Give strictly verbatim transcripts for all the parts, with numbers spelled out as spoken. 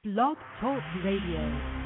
Blog Talk Radio.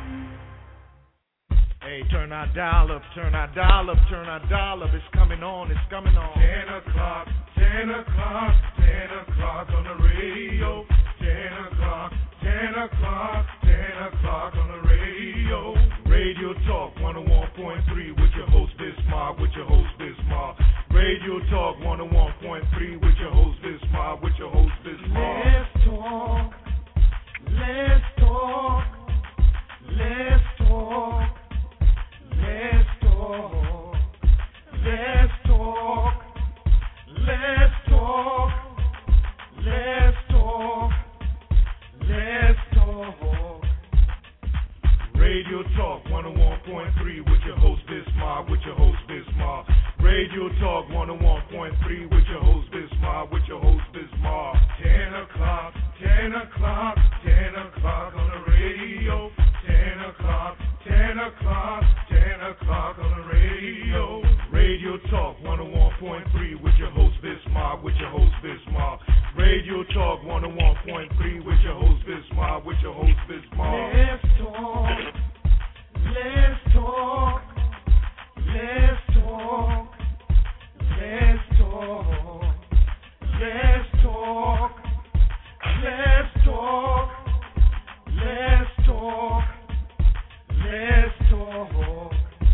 Hey, turn our dial up, turn our dial up, turn our dial up. It's coming on, it's coming on. Ten o'clock, ten o'clock, ten o'clock on the radio. Ten o'clock, ten o'clock, ten o'clock on the radio. Radio Talk one oh one point three with your host Bismarck, with your host Bismarck. Radio Talk one oh one point three with your host Bismarck, with your host Bismarck. Let's talk, let's talk, let's talk. Let's talk, let's talk, let's talk, let's talk, let's talk. Radio Talk one oh one point three with your host Bismarck, with your host Bismarck. Radio Talk one oh one point three with your host Bismarck, with your host Bismarck. Ten o'clock, ten o'clock, ten o'clock on the radio. Ten o'clock, ten o'clock, ten o'clock on the radio. Radio Talk one oh one point three with your host Bismarck, with your host Bismarck. Radio Talk one oh one point three with your host Bismarck, with your host Bismarck. Let's talk, let's talk, let's talk, let's talk, let's talk, let's talk, let's talk. Let's talk.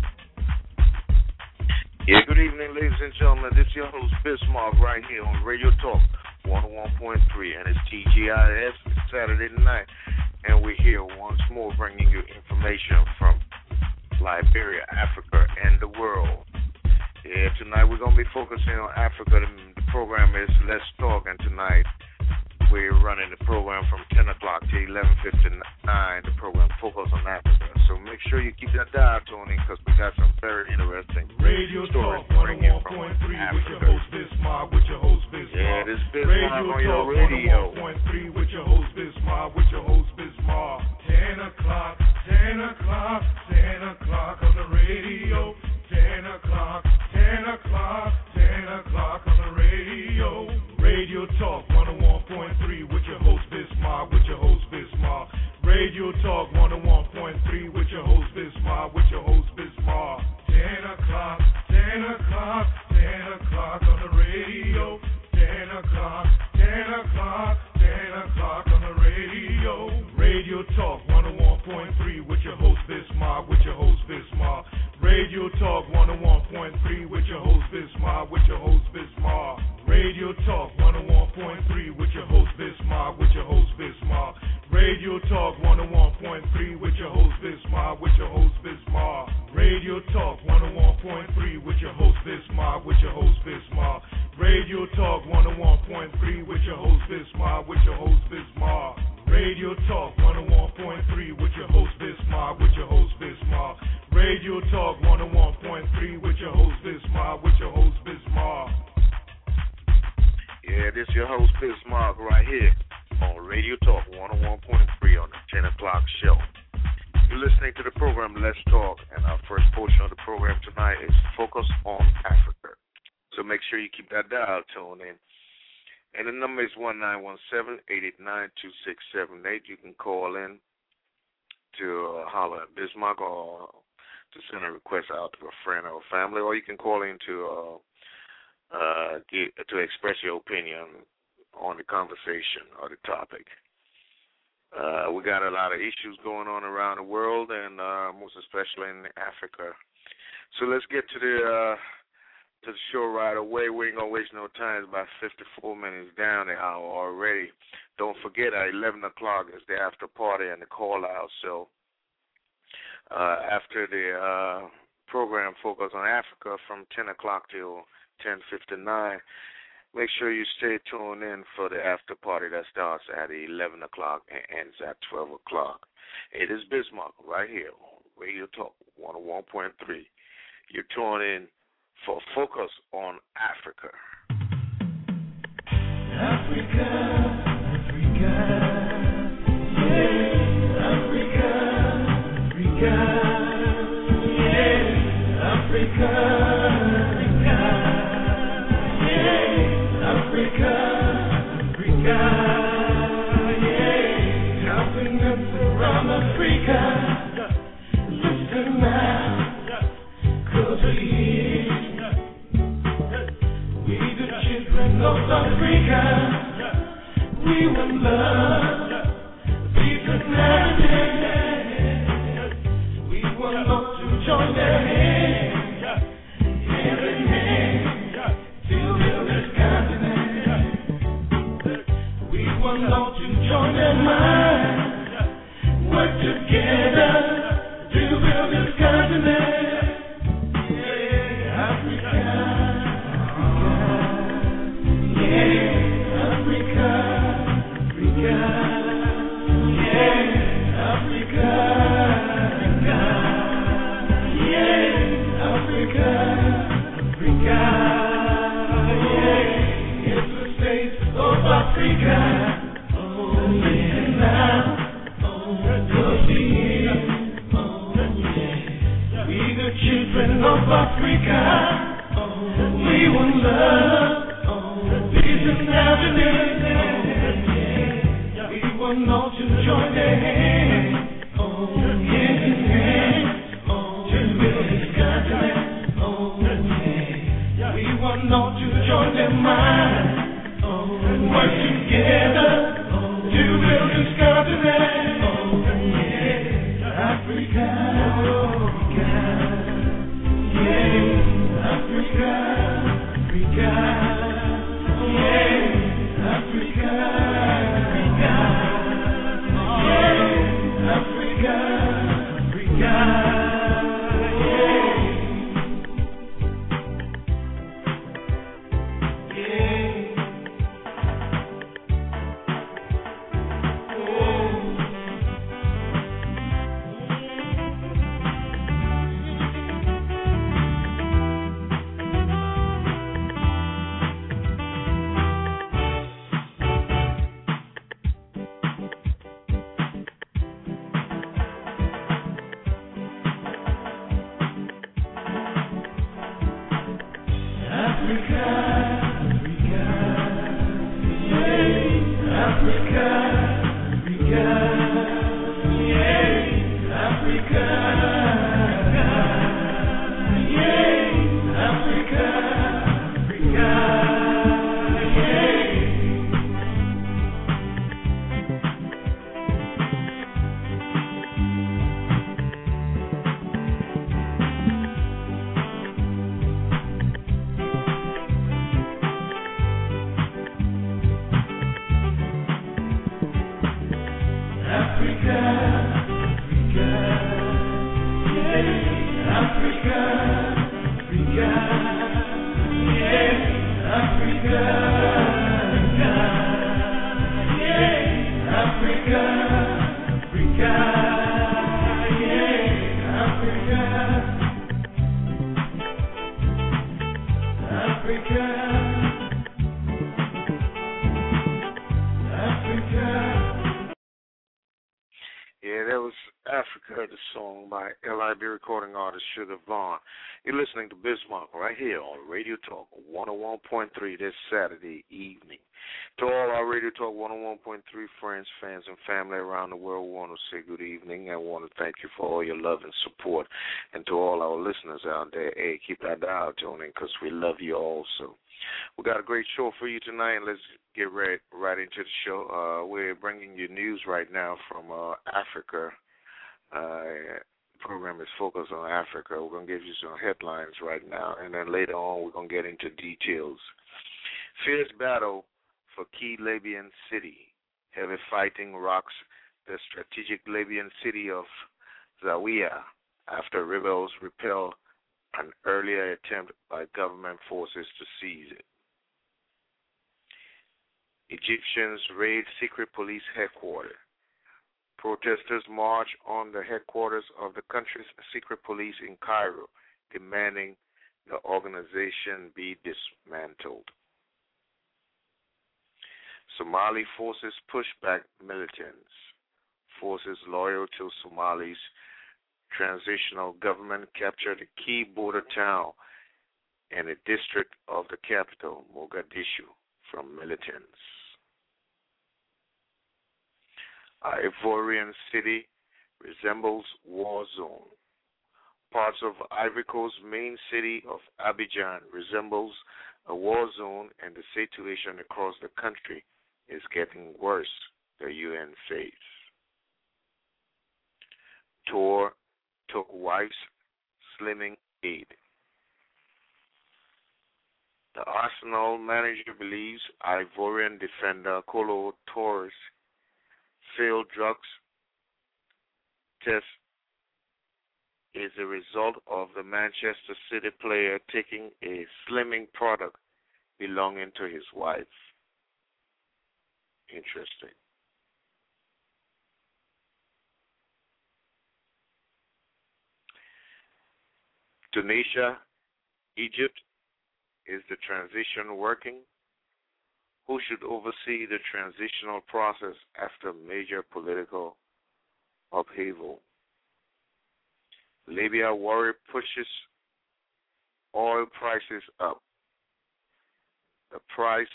Yeah, good evening, ladies and gentlemen. This is your host, Bismarck, right here on Radio Talk one oh one point three, and it's T G I S. It's Saturday night, and we're here once more bringing you information from Liberia, Africa, and the world. Yeah, tonight we're going to be focusing on Africa. The, the program is Let's Talk, and tonight we're running the program from ten o'clock to eleven fifty-nine. The program Focus on Africa. So make sure you keep that dial tuning because we got some very interesting Radio stories Talk to bring in from one oh one point three with your Africa. host Bismarck, with your host Bismarck. Yeah, this Bismarck Radio on your Talk radio. one oh one point three with your host Bismarck, with your host Bismarck. Ten o'clock, ten o'clock, ten o'clock on the radio. Ten o'clock, ten o'clock, ten o'clock on the radio. Radio Talk one oh one point three with your host Bismarck, with your host Bismarck. Radio Talk one oh one point three with your host Bismarck, with your host Bismarck. Ten o'clock, ten o'clock, ten o'clock on the radio. Ten o'clock, ten o'clock, ten o'clock on the radio. Radio Talk one oh one point three with your host Bismarck, with your host Bismarck. Radio Talk one oh one point three with your host Bismarck, with your host Bismarck. Radio Talk one oh one point three with your host Bismarck, with your host Bismarck. Radio Talk one oh one point three with your host Bismarck, with your host Bismarck. Radio Talk one oh one point three with your host Bismarck, with your host Bismarck. Radio Talk one oh one point three with your host Bismarck, with your host Bismarck. Radio Talk one oh one point three with your host Bismarck, with your host Bismarck. Radio Talk one oh one point three with your host Bismarck, with your host Bismarck. Yeah, this is your host Bismarck right here on Radio Talk one oh one point three on the ten o'clock show. You're listening to the program Let's Talk, and our first portion of the program tonight is Focus on Africa. So make sure you keep that dial tuned in. And the number is one nine one seven, eight eight nine, two six seven eight. You can call in to uh, holler at Bismarck or to send a request out to a friend or a family, or you can call in to uh, uh, get, to express your opinion on the conversation or the topic. Uh, we got a lot of issues going on around the world, and uh, most especially in Africa. So let's get to the uh, to the show right away. We ain't gonna waste no time. It's about fifty-four minutes down the hour already. Don't forget, at eleven o'clock is the after party and the call out. So uh, after the uh, program Focus on Africa from ten o'clock till ten fifty-nine. Make sure you stay tuned in for the after party that starts at eleven o'clock and ends at twelve o'clock. It is Bismarck right here on Radio Talk one oh one point three. You're tuned in for Focus on Africa. Africa, Africa, yeah, Africa, Africa, yeah, Africa, Africa, yeah, Africa, Africa, yeah, Africa. wilderness around Africa. Listen now, 'cause we here. We the children of Africa. We will love, peace and happiness. We will love to join their hands, hand in hand, to build this continent. We will love to join their minds, work together to build this continent. Yeah, Africa, yeah, Africa, Africa, yeah, Africa, yeah, Africa, Africa, yeah, it's the states of Africa. Children of Africa, we will love, peace and happiness. We will know to join their hands, hand in hand, to build this continent. We will know to join their minds, work together to build this continent. Africa. Africa, Africa, yeah, Africa, Africa, yeah, Africa, Africa, yeah, yeah, oh. Sugar Vaughn. You're listening to Bismarck right here on Radio Talk one oh one point three this Saturday evening. To all our Radio Talk one oh one point three friends, fans, and family around the world, we want to say good evening and want to thank you for all your love and support. And to all our listeners out there, hey, keep that dial tuning because we love you also. We got a great show for you tonight, and let's get right, right into the show. Uh, we're bringing you news right now from uh, Africa. Uh, program is focused on Africa. We're going to give you some headlines right now, and then later on we're going to get into details. Fierce battle for key Libyan city. Heavy fighting rocks the strategic Libyan city of Zawiya after rebels repel an earlier attempt by government forces to seize it. Egyptians raid secret police headquarters. Protesters march on the headquarters of the country's secret police in Cairo, demanding the organization be dismantled. Somali forces push back militants. Forces loyal to Somali's transitional government captured a key border town and a district of the capital, Mogadishu, from militants. Ivorian city resembles war zone. Parts of Ivory Coast's main city of Abidjan resembles a war zone, and the situation across the country is getting worse, the U N says. Tour took wife's slimming aid. The Arsenal manager believes Ivorian defender Kolo Touré failed drugs test is a result of the Manchester City player taking a slimming product belonging to his wife. Interesting. Tunisia, Egypt, is the transition working? Who should oversee the transitional process after major political upheaval? Libya worry pushes oil prices up. The price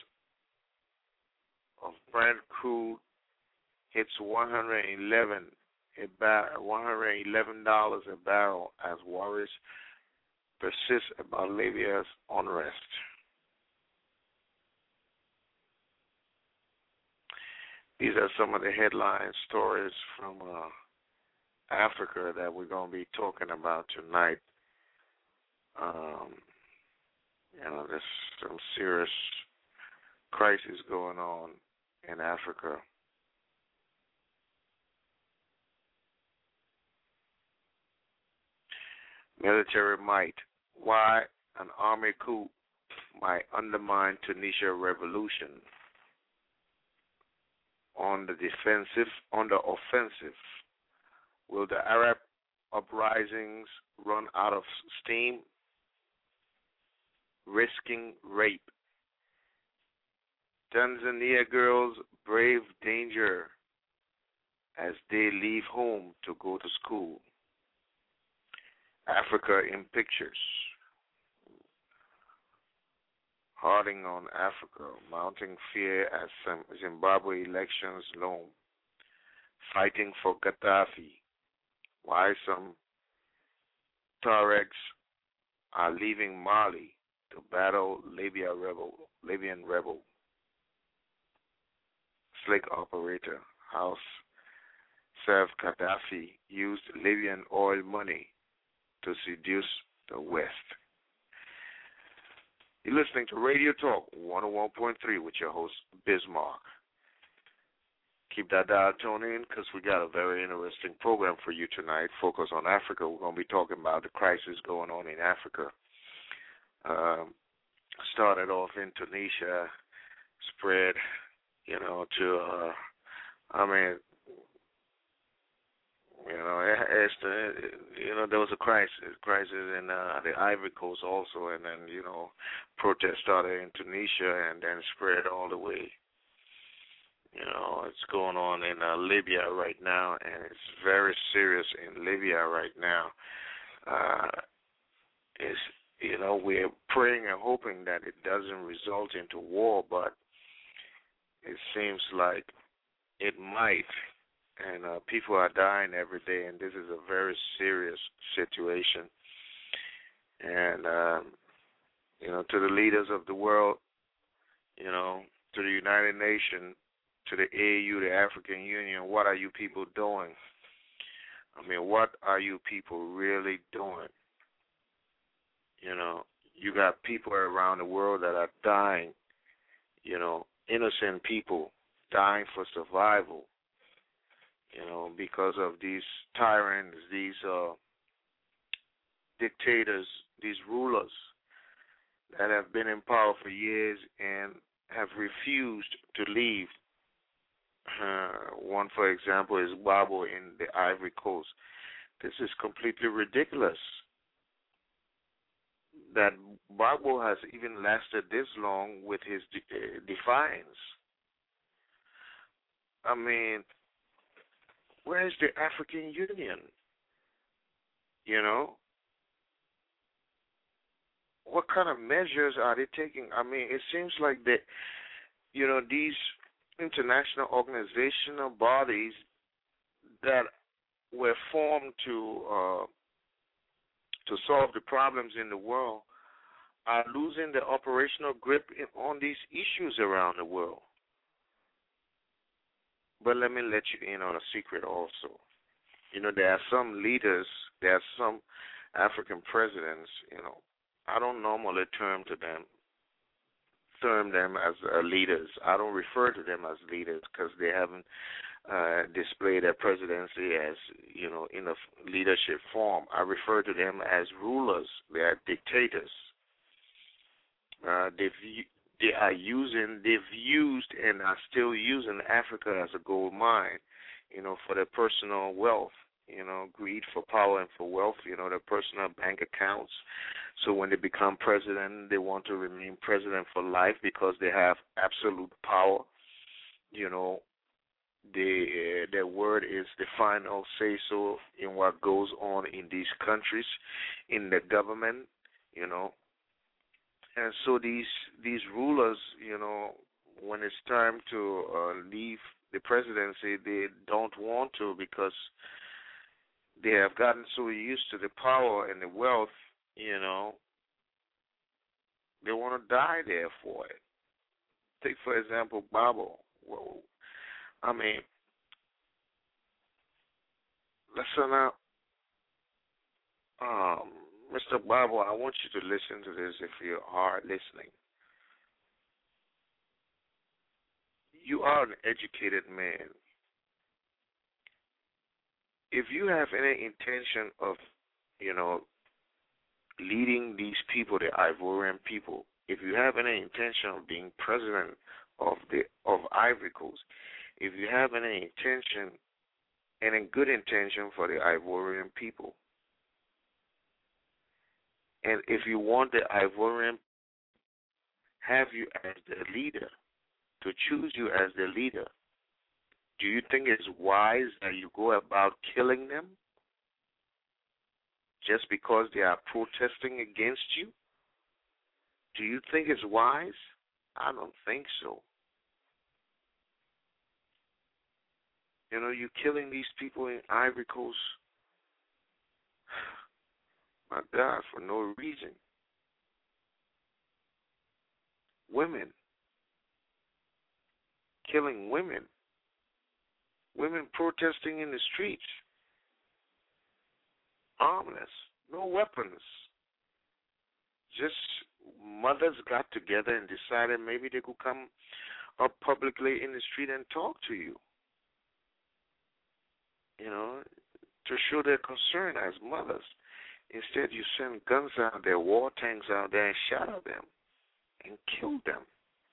of Brent crude hits one hundred eleven a bar- one hundred eleven dollars a barrel as worries persist about Libya's unrest. These are some of the headline stories from uh, Africa that we're going to be talking about tonight. Um, you know, there's some serious crisis going on in Africa. Military might. Why an army coup might undermine Tunisia revolution. On the defensive, on the offensive, will the Arab uprisings run out of steam? Risking rape. Tanzania girls brave danger as they leave home to go to school. Africa in pictures. Harding on Africa, mounting fear as some Zimbabwe elections loom. Fighting for Gaddafi. Why some Tuaregs are leaving Mali to battle Libya rebel, Libyan rebel. Slick operator, House Saif Gaddafi used Libyan oil money to seduce the West. You're listening to Radio Talk one oh one point three with your host, Bismarck. Keep that dial tuned in because we got a very interesting program for you tonight. Focus on Africa. We're going to be talking about the crisis going on in Africa. Um, started off in Tunisia, spread, you know, to, uh, I mean, you know, it's the, you know, there was a crisis, crisis in uh, the Ivory Coast also, and then, you know, protests started in Tunisia and then spread all the way. You know, it's going on in uh, Libya right now, and it's very serious in Libya right now. Uh, it's, you know, we're praying and hoping that it doesn't result into war, but it seems like it might. And uh, people are dying every day, and this is a very serious situation. And, um, you know, to the leaders of the world, you know, to the United Nations, to the A U, the African Union, what are you people doing? I mean, what are you people really doing? You know, you got people around the world that are dying, you know, innocent people dying for survival. You know, because of these tyrants, these uh, dictators, these rulers that have been in power for years and have refused to leave. Uh, one, for example, is Gbagbo in the Ivory Coast. This is completely ridiculous that Gbagbo has even lasted this long with his de- uh, defiance. I mean, where is the African Union? You know? What kind of measures are they taking? I mean, it seems like that, you know, these international organizational bodies, that were formed to uh, to solve the problems in the world are losing the operational grip in, on these issues around the world. But let me let you in on a secret also. You know, there are some leaders, there are some African presidents, you know, I don't normally term to them, term them as uh, leaders. I don't refer to them as leaders because they haven't uh, displayed their presidency as, you know, in a leadership form. I refer to them as rulers. They are dictators. Uh, they've, they are using, they've used and are still using Africa as a gold mine, you know, for their personal wealth, you know, greed for power and for wealth, you know, their personal bank accounts. So when they become president, they want to remain president for life because they have absolute power. You know, they, uh, their word is the final say-so in what goes on in these countries, in the government, you know. And so these these rulers, you know, when it's time to uh, leave the presidency, they don't want to because they have gotten so used to the power and the wealth, you know, they want to die there for it. Take, for example, Gbagbo. Well, I mean, listen now. Um, Mister Gbagbo, I want you to listen to this if you are listening. You are an educated man. If you have any intention of, you know, leading these people, the Ivorian people, if you have any intention of being president of the of Ivory Coast, if you have any intention and a good intention for the Ivorian people, and if you want the Ivorian have you as the leader, to choose you as the leader, do you think it's wise that you go about killing them just because they are protesting against you? Do you think it's wise? I don't think so. You know, you're killing these people in Ivory Coast, my God, for no reason. Women. Killing women. Women protesting in the streets. Armless. No weapons. Just mothers got together and decided maybe they could come up publicly in the street and talk to you. You know, to show their concern as mothers. Instead, you send guns out there, war tanks out there, and shatter them and kill them.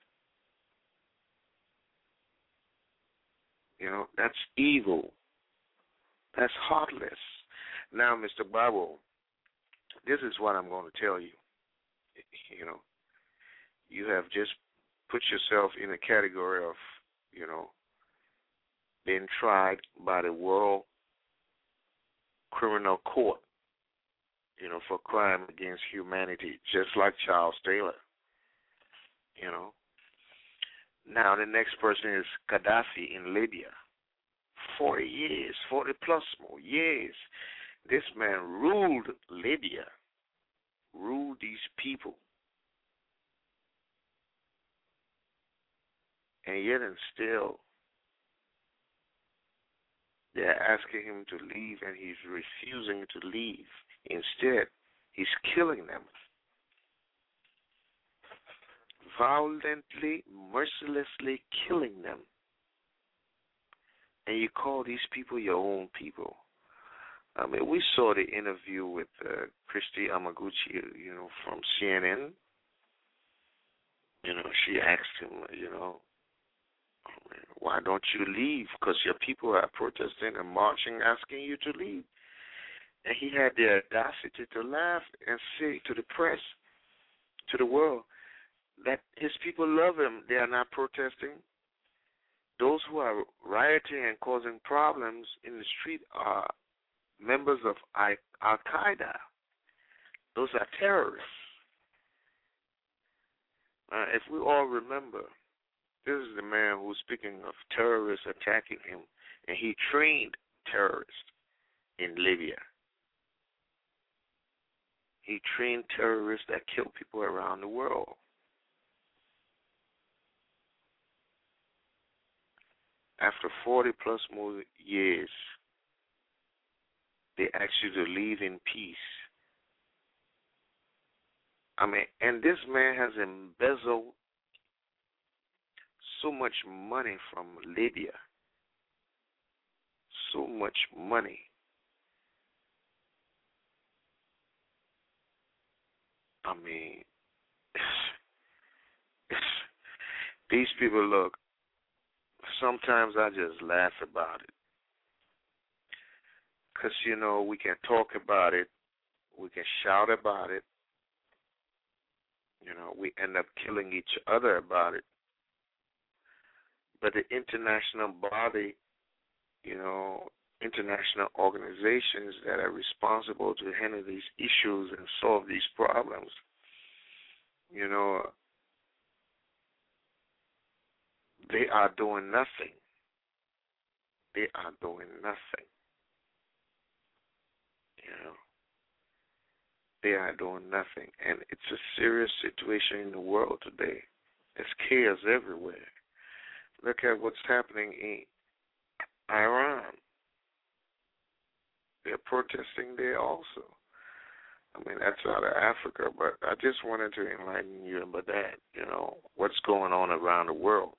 You know, that's evil. That's heartless. Now, Mister Gbagbo, this is what I'm going to tell you. You know, you have just put yourself in a category of, you know, being tried by the World Criminal Court, you know, for crime against humanity, just like Charles Taylor, you know. Now the next person is Gaddafi in Libya. Forty years, forty plus more years. This man ruled Libya, ruled these people. And yet and still, they're asking him to leave, and he's refusing to leave. Instead, he's killing them. Violently, mercilessly killing them. And you call these people your own people. I mean, we saw the interview with uh, Christy Amaguchi, you know, from C N N. You know, she asked him, you know, why don't you leave? Because your people are protesting and marching, asking you to leave. And he had the audacity to laugh and say to the press, to the world, that his people love him. They are not protesting. Those who are rioting and causing problems in the street are members of Al-Qaeda. Those are terrorists. Uh, if we all remember, this is the man who's speaking of terrorists attacking him, and he trained terrorists in Libya. He trained terrorists that kill people around the world. After forty plus more years, they ask you to leave in peace. I mean, and this man has embezzled so much money from Libya. So much money. I mean, these people, look, sometimes I just laugh about it. Because, you know, we can talk about it. We can shout about it. You know, we end up killing each other about it. But the international body, you know, international organizations that are responsible to handle these issues and solve these problems, you know, they are doing nothing. They are doing nothing. You know, they are doing nothing. And it's a serious situation in the world today. There's chaos everywhere. Look at what's happening in Iran. They're protesting there also. I mean, that's out of Africa, but I just wanted to enlighten you about that, you know, what's going on around the world.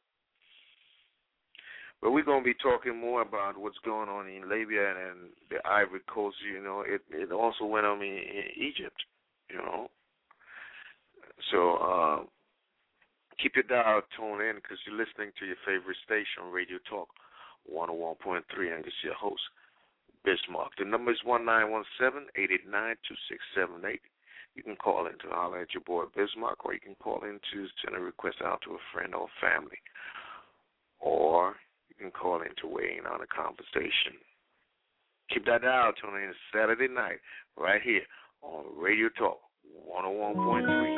But we're going to be talking more about what's going on in Libya and the Ivory Coast. You know, it, it also went on in, in Egypt, you know. So uh, keep your dial tuned in because you're listening to your favorite station, Radio Talk one oh one point three, and this is your host, Bismarck. The number is one nine one seven, eight eight nine, two six seven eight. You can call in to holler at your boy Bismarck, or you can call in to send a request out to a friend or family. Or you can call in to weigh in on a conversation. Keep that dial tuned in Saturday night right here on Radio Talk one oh one point three.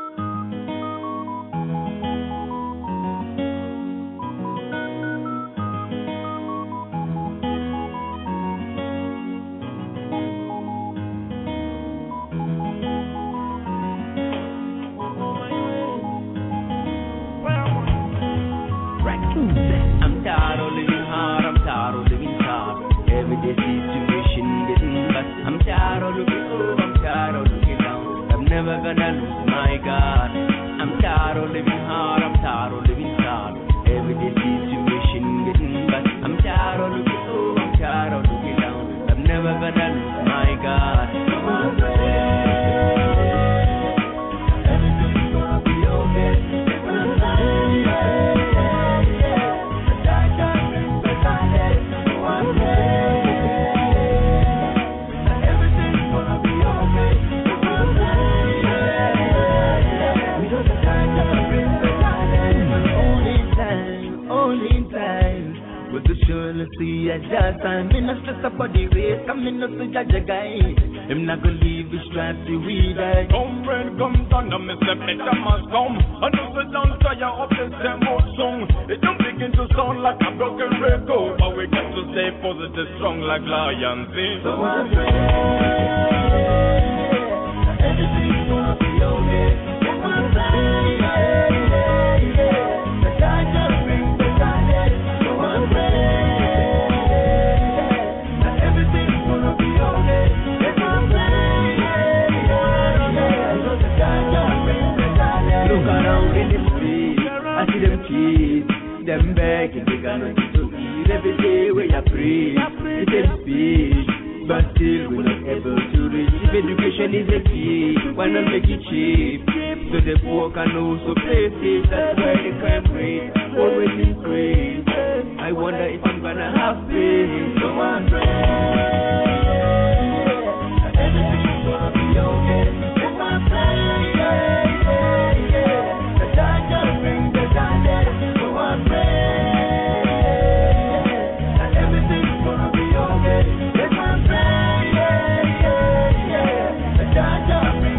Never gonna lose my God. I'm tired of living hard, I'm tired of living hard. Everyday situation getting bad. I'm tired of looking low, I'm tired of looking down. I'm never gonna lose my God. Come on, everything's gonna be okay. It's gonna be see at that time, me not stress about the race, come in not to judge a guy. I'm not gonna leave this drive to we die. Come rain, come thunder, me say better must come. I know the down tire of the same old song. It don't begin to sound like a broken record, but we got to stay positive, strong like lions. See? So I pray everything's gonna be okay. That's what I'm saying. The time just brings the time. So I pray. Look around in the street, I see them kids, them begging, they got nothing to eat. Every day we are free, we can speak, but still we're not able to reach. If education is the key, why not make it cheap? So the poor can also pay fees, that's why they crime rate always increase. I wonder if I'm gonna have peace, so I'm praying. Everything's gonna be okay, that's my plan.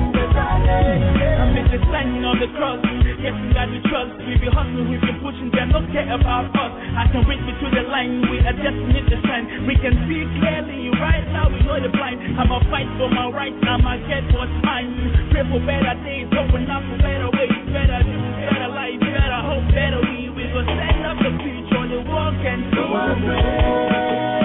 Cross, getting that we trust. We be hustling, we be pushing them don't care about us. I can reach between the line, we are just need the sign. We can see clearly, right now we know the blind. I'ma fight for my rights, I'ma get what's mine. Pray for better days, open up for better ways, better do, better life, better hope, better we. We will stand up the future, the world can do. So I pray.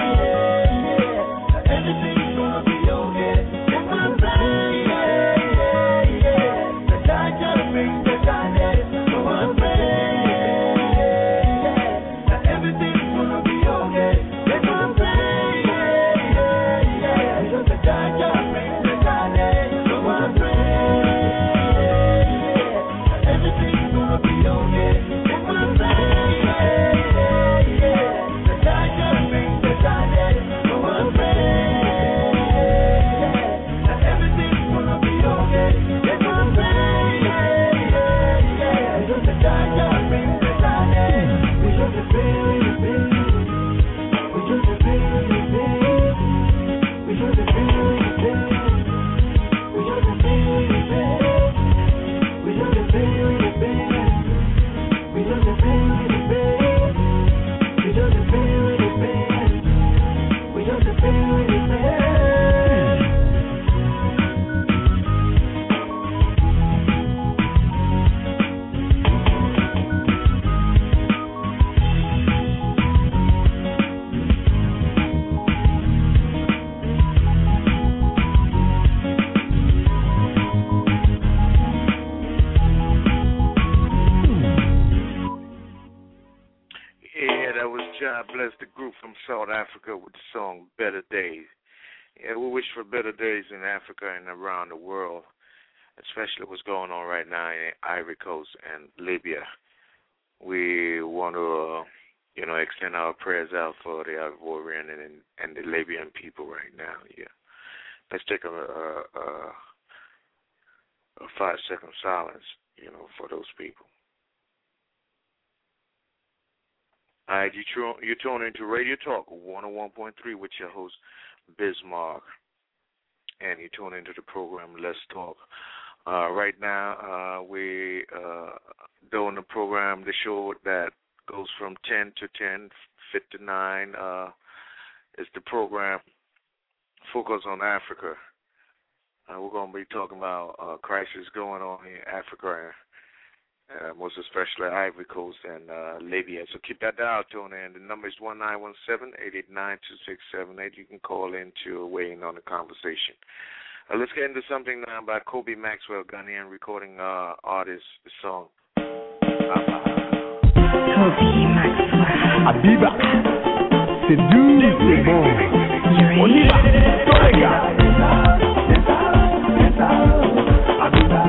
Everything's gonna be okay. If I'm blind, yeah, yeah, yeah. The time just brings the darkness. So I'm praying, that everything's gonna be okay. If I'm blind, yeah, yeah, yeah. Because the time just brings the darkness. So I'm praying, that everything's gonna be okay. If I'm blind, yeah, yeah, yeah. The time just brings the darkness. So I'm praying. Bless the group from South Africa with the song Better Days. Yeah, we wish for better days in Africa and around the world, especially what's going on right now in Ivory Coast and Libya. We want to, uh, you know, extend our prayers out for the Ivorian and, and the Libyan people right now. Yeah, let's take a, a, a, a five-second silence, you know, for those people. All right, you, tr- you tune into Radio Talk one oh one point three with your host, Bismarck. And you tune into the program, Let's Talk. Uh, right now, uh, we uh, doing the program, the show that goes from ten to ten fifty-nine. Uh, is the program Focus on Africa. Uh, we're going to be talking about uh, crisis going on in Africa, Uh, most especially Ivory Coast and uh, Libya. So keep that dial tune in. The number is one nine one seven, eight eight nine, two six seven eight. You can call in to weigh in on the conversation. Uh, let's get into something now by Kobe Maxwell, Ghanaian recording uh, artist, the song. Kobe Maxwell. Abiba, c'est doux, c'est bon. On y va, tous les gars. Abiba,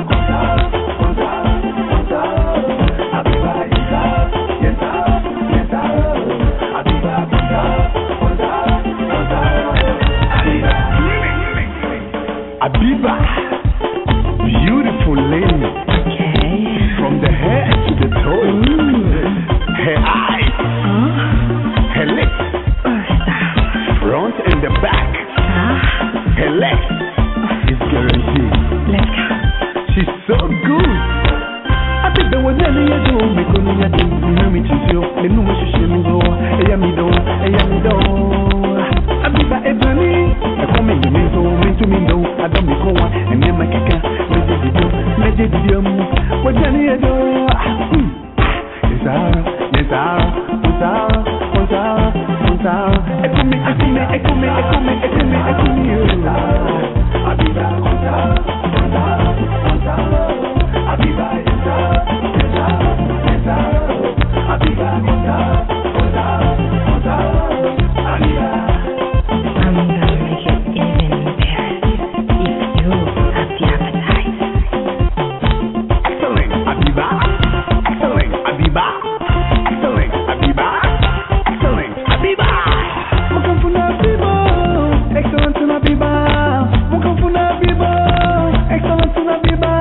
Abiba, beautiful lady, Okay. from the head to the toes, her eyes, Huh? her lips, Oh, stop. front and the back, Huh? her legs, is guaranteed. Let's go. She's so good. I think there was any do, me couldn't get to know me to you, me know what she me go, a yammy do, a yammy do. Abiba Ebani, a coming to me, so me to me do, I don't be cold, and then my kaka, Major Didio, Major Didio, what any do. Nizara, Nizara, Nizara, Nizara, Nizara, Ekumi, Ekumi, Ekumi, Ekumi, Ekumi, Ekumi, Abiba, Nizara, Nizara, Nizara, Abiba, Nizara, Nizara, Nizara, Abiba, Nizara, Nizara, Nizara, Abiba. I'm gonna make it even better if you have the appetite. Excellent, Abiba. Excellent, Abiba. Excellent, Abiba. Excellent, Abiba. Mukafuna Abiba. Excellent, Abiba. Mukafuna Abiba. Excellent, Abiba.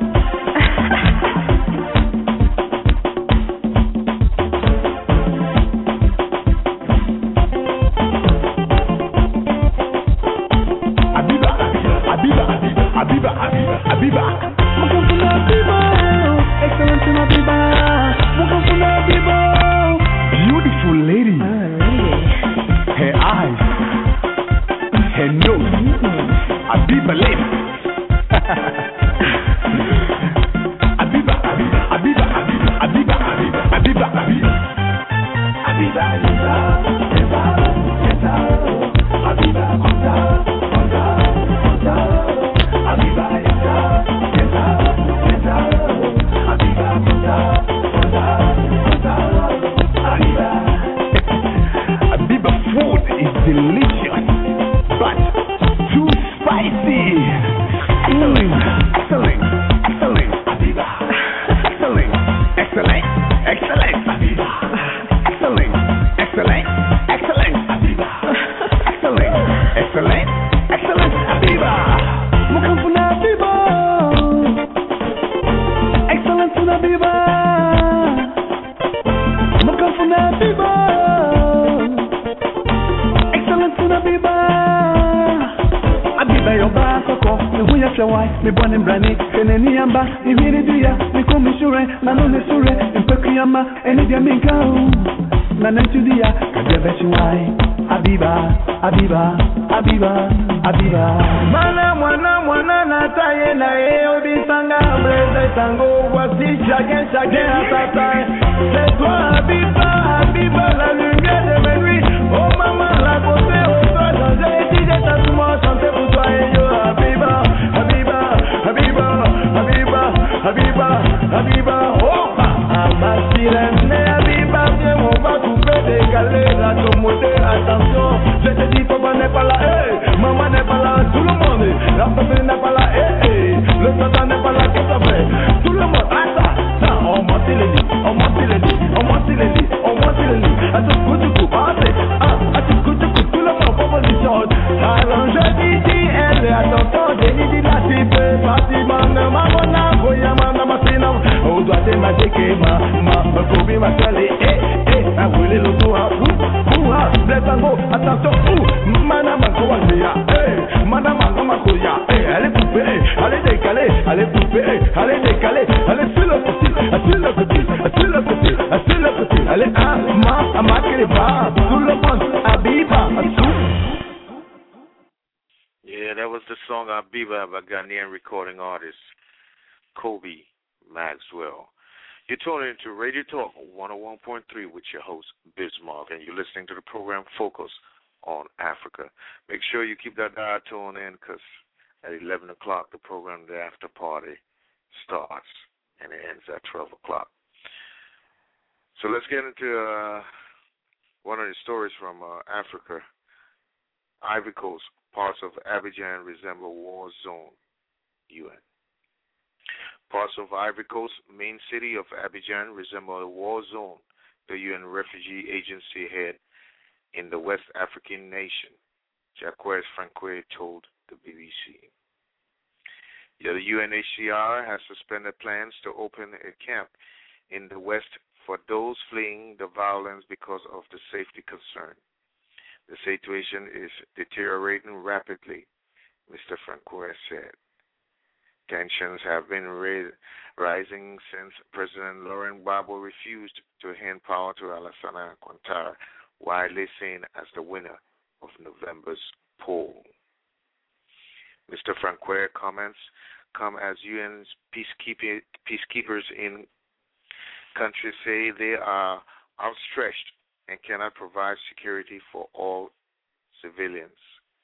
Abiba, Abiba, Abiba, Abiba. Mukafuna Abiba. Excellent, Abiba. Mukafuna Abiba. but too spicy. Mm, excellent, excellent, Abiba. Excellent, excellent, excellent, Abiba. Excellent, excellent, excellent, Abiba. Excellent, excellent, excellent, Abiba. Mukamfuna Abiba. Excellent Abiba. Mukamfuna Abiba. Excellent Abiba. Abiba yoba koko, me huya shawai, me bwana mbrani, kene niyamba, ni hiri duya, ni komishure, nanone sure, impekiyama, eni dia minkau, nanentudia, kabia beshiwai, Abiba, Abiba, Abiba, Abiba. Mana mwana mwana nataye na ye obisanga breze tango voici chacun chacun à sa taille. C'est toi Abiba, Abiba la lumière de mes nuits. Oh maman la beauté, oh toi changer, si j'ai ta souvent chanter pour toi et yo Abiba, Abiba, Abiba, Abiba, Abiba, Abiba. Oh ah ma sirène Abiba, viens on va couper décaler la tomodée, attention. Je te dis papa n'est pas là, hey, maman n'est pas là, tout le monde, la famille n'est pas là, hey, hey, le satan n'est pas là, qu'est-ce que ça fait? Tout le monde, attends, ça, on monte les lits, on monte les lits, on monte les lits, on monte les lits, à tout coup, tout coup, passez, ah, à tout coup, tout coup, tout le monde, proposition, alors je dis, dis, elle, attention, j'ai dit, la type, bâtiment, maman, n'a, voyant, maman, ma fille, on doit démarrer, ma, ma, ma, copine, ma soeur, eh, eh, à brûler le tour, à fou, fou, ah, les tangos, attention, ouh, madame, comment c'est, eh, madame, comment c'est, eh, elle est coupée, elle est décalée, elle est coupée, elle est décalée, elle est sur le côté, sur le côté, sur le côté, sur le côté, elle est un, ma, ma, qu'elle va, tout le monde, Abiba, Yeah, that was the song Abiba by Ghanaian recording artist Kobe Maxwell. You're tuning into Radio Talk one oh one point three with your host, Bismarck, and you're listening to the program Focus on Africa. Make sure you keep that dial tuned in because at eleven o'clock the program, the after party, starts and it ends at twelve o'clock. So let's get into uh, one of the stories from uh, Africa. Ivory Coast, parts of Abidjan resemble war zone, U N. Parts of Ivory Coast, main city of Abidjan, resemble a war zone, the U N Refugee Agency head in the West African nation, Jacques Francois told the B B C. Yeah, the U N H C R has suspended plans to open a camp in the West for those fleeing the violence because of the safety concern. The situation is deteriorating rapidly, Mister Francois said. Tensions have been ra- rising since President Laurent Gbagbo refused to hand power to Alassane Ouattara, widely seen as the winner of November's poll. Mister Francois comments come as U N's peacekeeping, peacekeepers in countries say they are outstretched and cannot provide security for all civilians.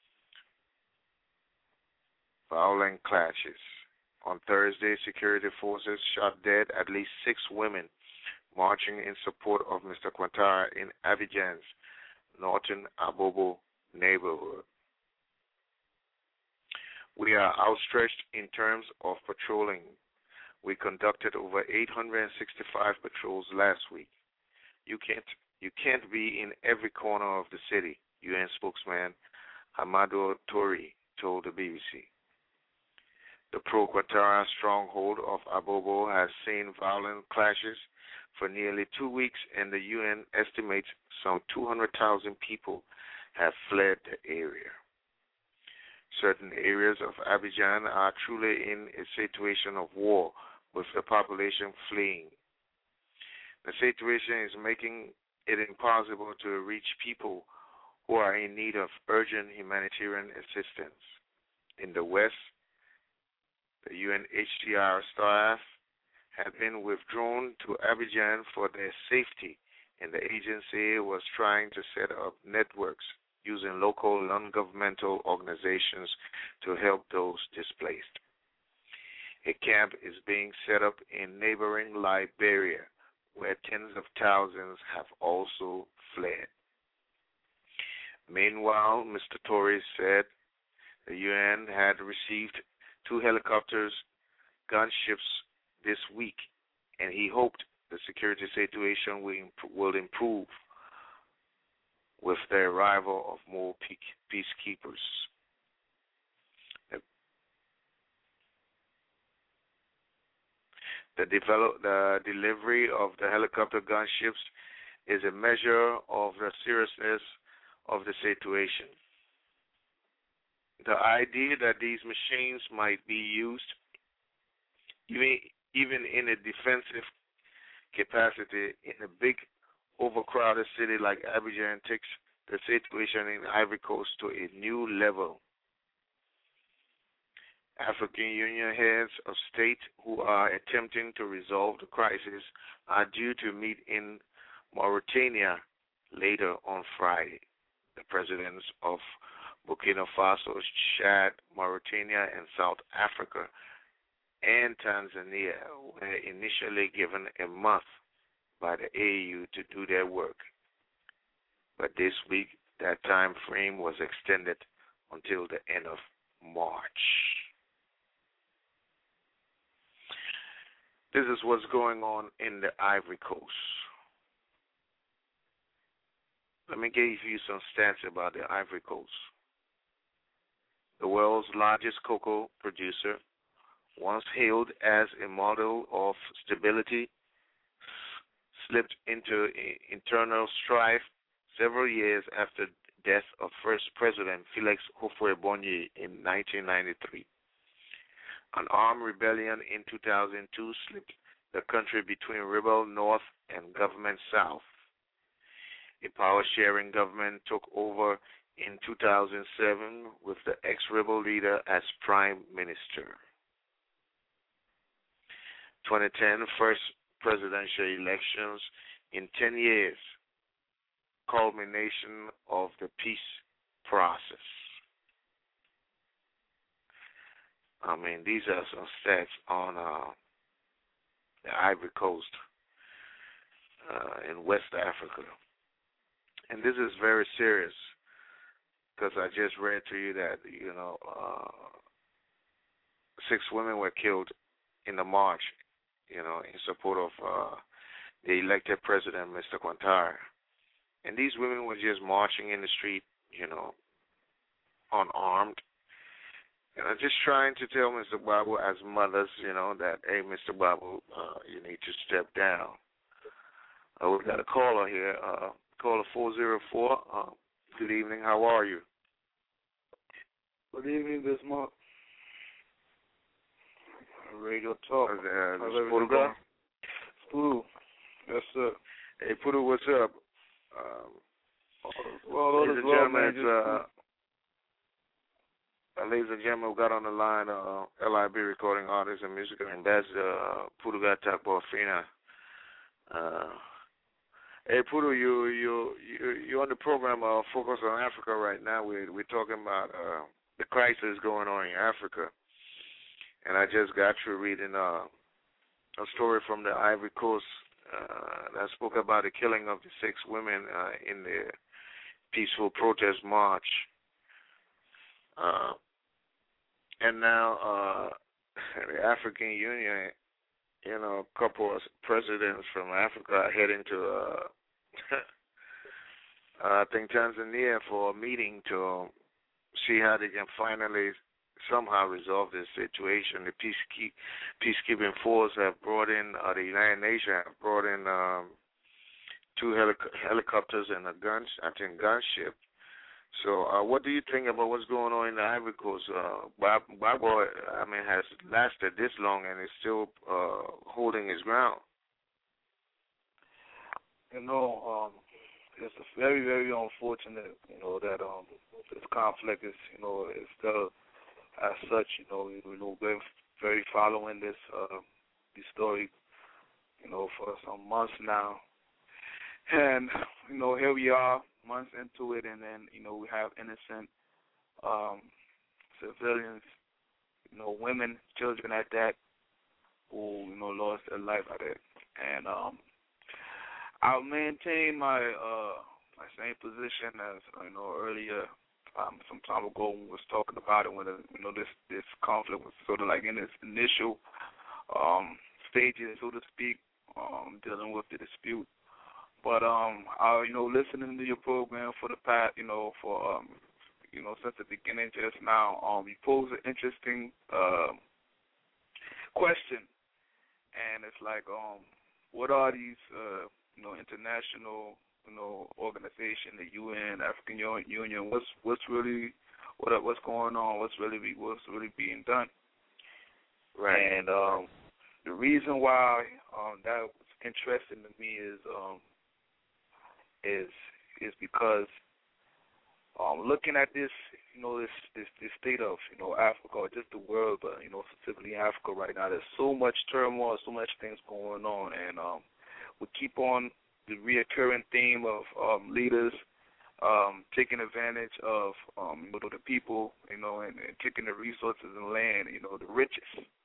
Violent clashes. On Thursday, security forces shot dead at least six women marching in support of Mister Ouattara in Abidjan's northern Abobo neighborhood. We are outstretched in terms of patrolling. We conducted over eight hundred sixty-five patrols last week. You can't you can't be in every corner of the city, U N spokesman Hamadou Touré told the B B C. The pro-Ouattara stronghold of Abobo has seen violent clashes for nearly two weeks, and the U N estimates some two hundred thousand people have fled the area. Certain areas of Abidjan are truly in a situation of war, with the population fleeing. The situation is making it impossible to reach people who are in need of urgent humanitarian assistance. In the West, the U N H C R staff had been withdrawn to Abidjan for their safety, and the agency was trying to set up networks using local non-governmental organizations to help those displaced. A camp is being set up in neighboring Liberia, where tens of thousands have also fled. Meanwhile, Mister Torres said the U N had received two helicopters, gunships this week, and he hoped the security situation will, imp- will improve with the arrival of more peacekeepers. The, develop, the delivery of the helicopter gunships is a measure of the seriousness of the situation. The idea that these machines might be used even, even in a defensive capacity in a big overcrowded city like Abidjan takes the situation in Ivory Coast to a new level. African Union heads of state who are attempting to resolve the crisis are due to meet in Mauritania later on Friday. The presidents of Burkina Faso, Chad, Mauritania, and South Africa and Tanzania were initially given a month by the A U to do their work. But this week, that time frame was extended until the end of March. This is what's going on in the Ivory Coast. Let me give you some stats about the Ivory Coast. The world's largest cocoa producer, once hailed as a model of stability, slipped into internal strife several years after the death of first President Felix Houphouët-Boigny in nineteen ninety-three. An armed rebellion in two thousand two slipped the country between rebel North and government South. A power-sharing government took over in two thousand seven with the ex-rebel leader as prime minister. twenty ten first presidential elections in ten years, culmination of the peace process. I mean, these are some stats on uh, the Ivory Coast uh, in West Africa. And this is very serious because I just read to you that, you know, uh, six women were killed in the march, you know, in support of uh, the elected president, Mister Ouattara. And these women were just marching in the street, you know, unarmed. And I'm just trying to tell Mister Babu as mothers, you know, that, hey, Mister Babu, uh, you need to step down. Uh, we've got a caller here, uh, caller four zero four. Uh, good evening. How are you? Good evening, Bismarck. Radio Talk. Uh, uh, this Pudu? Pudu. Yes, sir. Hey, Pudu, what's up? Um, well, ladies and well, gentlemen, man, it's, uh, Uh, ladies and gentlemen, we got on the line uh, L I B recording artist and musical ambassador uh, Pudu Gatak Bofina. Uh, hey, Pudu, you you you you're on the program uh, Focus on Africa right now. We we're talking about uh, the crisis going on in Africa, and I just got through reading uh, a story from the Ivory Coast uh, that spoke about the killing of the six women uh, in the peaceful protest march. Uh, and now uh, the African Union, you know, a couple of presidents from Africa are heading to, uh, uh, I think, Tanzania for a meeting to see how they can finally somehow resolve this situation. The peacekeep, peacekeeping force have brought in, uh, the United Nations have brought in um, two helic- helicopters and a gun, I think, gunship. So, uh, what do you think about what's going on in the Ivory Coast? Uh, Bob, Bob, I mean, has lasted this long and is still uh, holding his ground. You know, um, it's very, very unfortunate, you know, that um, this conflict is, you know, is still as such. You know, you know, we're very following this, uh, this story, you know, for some months now, and you know, here we are, months into it, and then, you know, we have innocent um, civilians, you know, women, children at that, who, you know, lost their life at it. And um, I'll maintain my uh, my same position as you know earlier. Um, some time ago, when we was talking about it when the, you know this this conflict was sort of like in its initial um, stages, so to speak, um, dealing with the dispute. But um, I, you know, listening to your program for the past, you know, for um, you know, since the beginning just now, um, you pose an interesting uh, question, and it's like, um, what are these, uh, you know, international you know, organization, the U N, African Union, what's what's really what what's going on, what's really be, what's really being done. Right. And um, the reason why um, that was interesting to me is um, is is because um, looking at this, you know, this, this this state of you know Africa, or just the world, but you know specifically Africa right now, there's so much turmoil, so much things going on, and um, we keep on the reoccurring theme of um, leaders um, taking advantage of um, you know, the people, you know, and, and taking the resources and land, you know, the riches.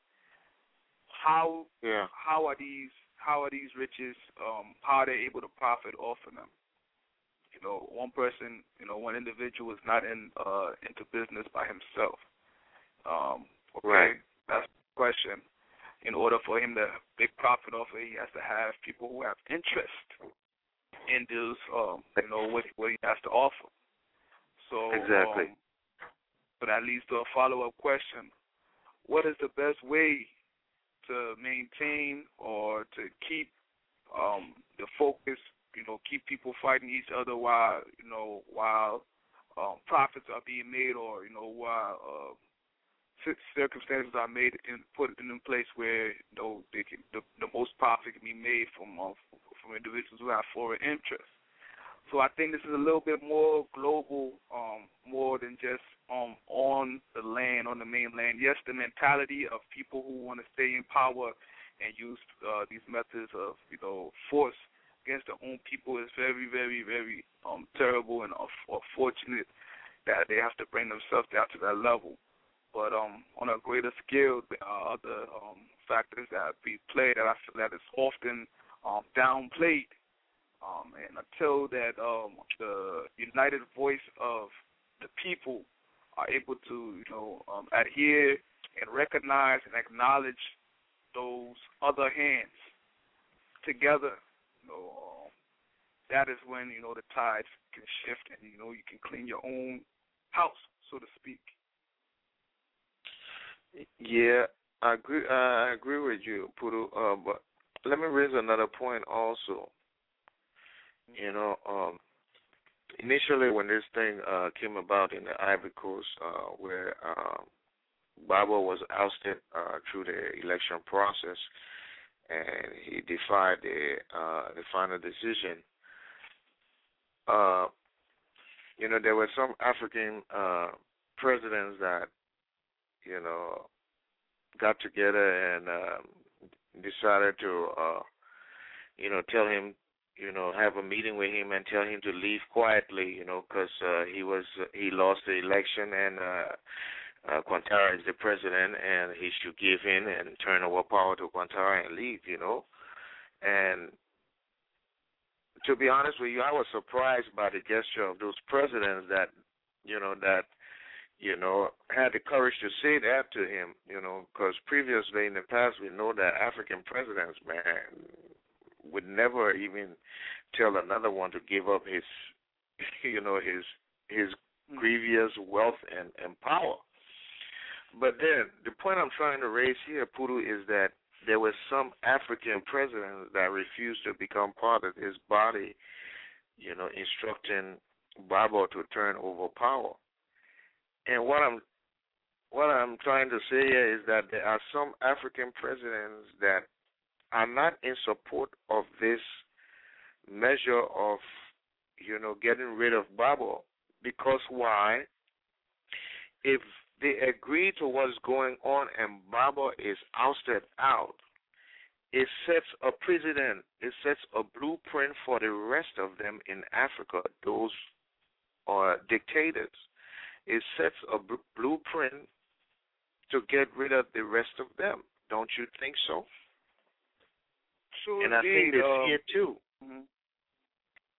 How yeah. how are these how are these riches? Um, how are they able to profit off of them? You know, one person, you know, one individual is not in uh, into business by himself. Um, okay, right. That's the question. In order for him to make profit off it, he has to have people who have interest in this, um, you know, what, what he has to offer. So, exactly. Um, so that leads to a follow-up question. What is the best way to maintain or to keep um, the focus, you know, keep people fighting each other while, you know, while um, profits are being made, or, you know, while uh, circumstances are made and put in a place where you know they can, the, the most profit can be made from uh, from individuals who have foreign interests. So I think this is a little bit more global, um, more than just um, on the land, on the mainland. Yes, the mentality of people who want to stay in power and use uh, these methods of you know force against their own people is very, very, very um, terrible and unfortunate that they have to bring themselves down to that level. But um, on a greater scale, there are other um, factors that be played that I feel that is often um, downplayed. Um, and until that um, the united voice of the people are able to, you know, um, adhere and recognize and acknowledge those other hands together, you know, um, that is when you know the tides can shift and you know you can clean your own house, so to speak. Yeah, I agree. Uh, I agree with you, Puru. Uh, but let me raise another point also. You know, um, initially when this thing uh, came about in the Ivory Coast, uh, where uh, Gbagbo was ousted uh, through the election process, and he defied the uh, the final decision. Uh, you know, there were some African uh, presidents that you know, got together and uh, decided to, uh, you know, tell him, you know, have a meeting with him and tell him to leave quietly, you know, because uh, he was uh, he lost the election and uh, uh, Ouattara is the president and he should give in and turn over power to Ouattara and leave, you know. And to be honest with you, I was surprised by the gesture of those presidents that, you know, that. you know, had the courage to say that to him, you know, because previously in the past we know that African presidents, man, would never even tell another one to give up his, you know, his his grievous wealth and, and power. But then the point I'm trying to raise here, Puru, is that there were some African presidents that refused to become part of his body, you know, instructing Gbagbo to turn over power. And what I'm what I'm trying to say here is that there are some African presidents that are not in support of this measure of, you know, getting rid of Gbagbo. Because why? If they agree to what's going on and Gbagbo is ousted out, it sets a precedent, it sets a blueprint for the rest of them in Africa, those are dictators. It sets a b- blueprint to get rid of the rest of them. Don't you think so? Sure and I indeed, think they um, see it too. Mm-hmm.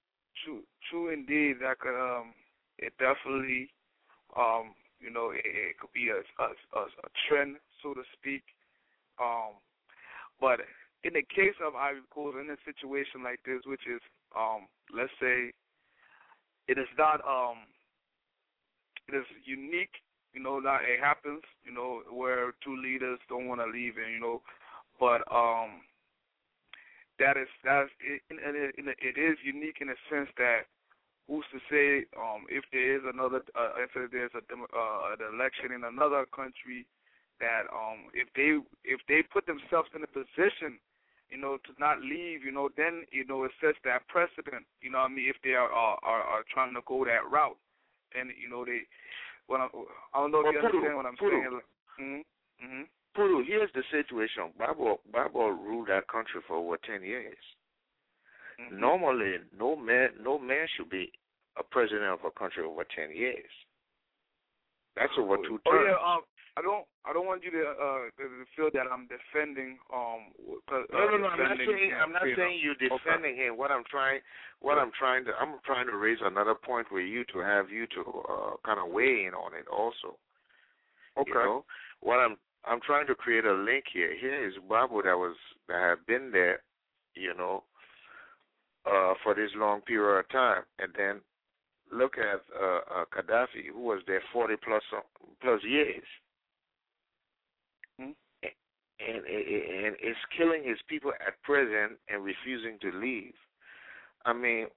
true, true indeed. That could, um, it definitely, um, you know, it, it could be a, a a a trend, so to speak. Um, but in the case of Ivory Coast, in a situation like this, which is, um, let's say, it is not, um, it is unique. You know, that it happens. You know, where two leaders don't want to leave, and you know, but um. That is that's it, and it, and it is unique in the sense that who's to say um, if there is another uh, if there's a uh, an election in another country that um, if they if they put themselves in a position, you know, to not leave, you know, then you know it sets that precedent. You know what I mean? If they are are, are, are trying to go that route, then you know they. Well, I, I don't know if well, you Puru, understand what I'm Puru. saying. Like, mm-hmm, mm-hmm. Puru, here's the situation. Bible, Bible ruled that country for over ten years. Mm-hmm. Normally, no man, no man should be a president of a country over ten years. That's over two terms. Oh yeah, um, I don't, I don't want you to uh to feel that I'm defending um. Uh, no, no, no. I'm not defending, saying, I'm not saying you're defending okay. him. What I'm trying, what yeah. I'm trying to, I'm trying to raise another point with you to have you to uh, kind of weigh in on it also. Okay. You know, what I'm I'm trying to create a link here. Here is Bible that was that have been there, you know, uh, for this long period of time, and then look at uh, uh, Gaddafi, who was there forty plus plus years, mm-hmm. and, and and is killing his people at present and refusing to leave. I mean,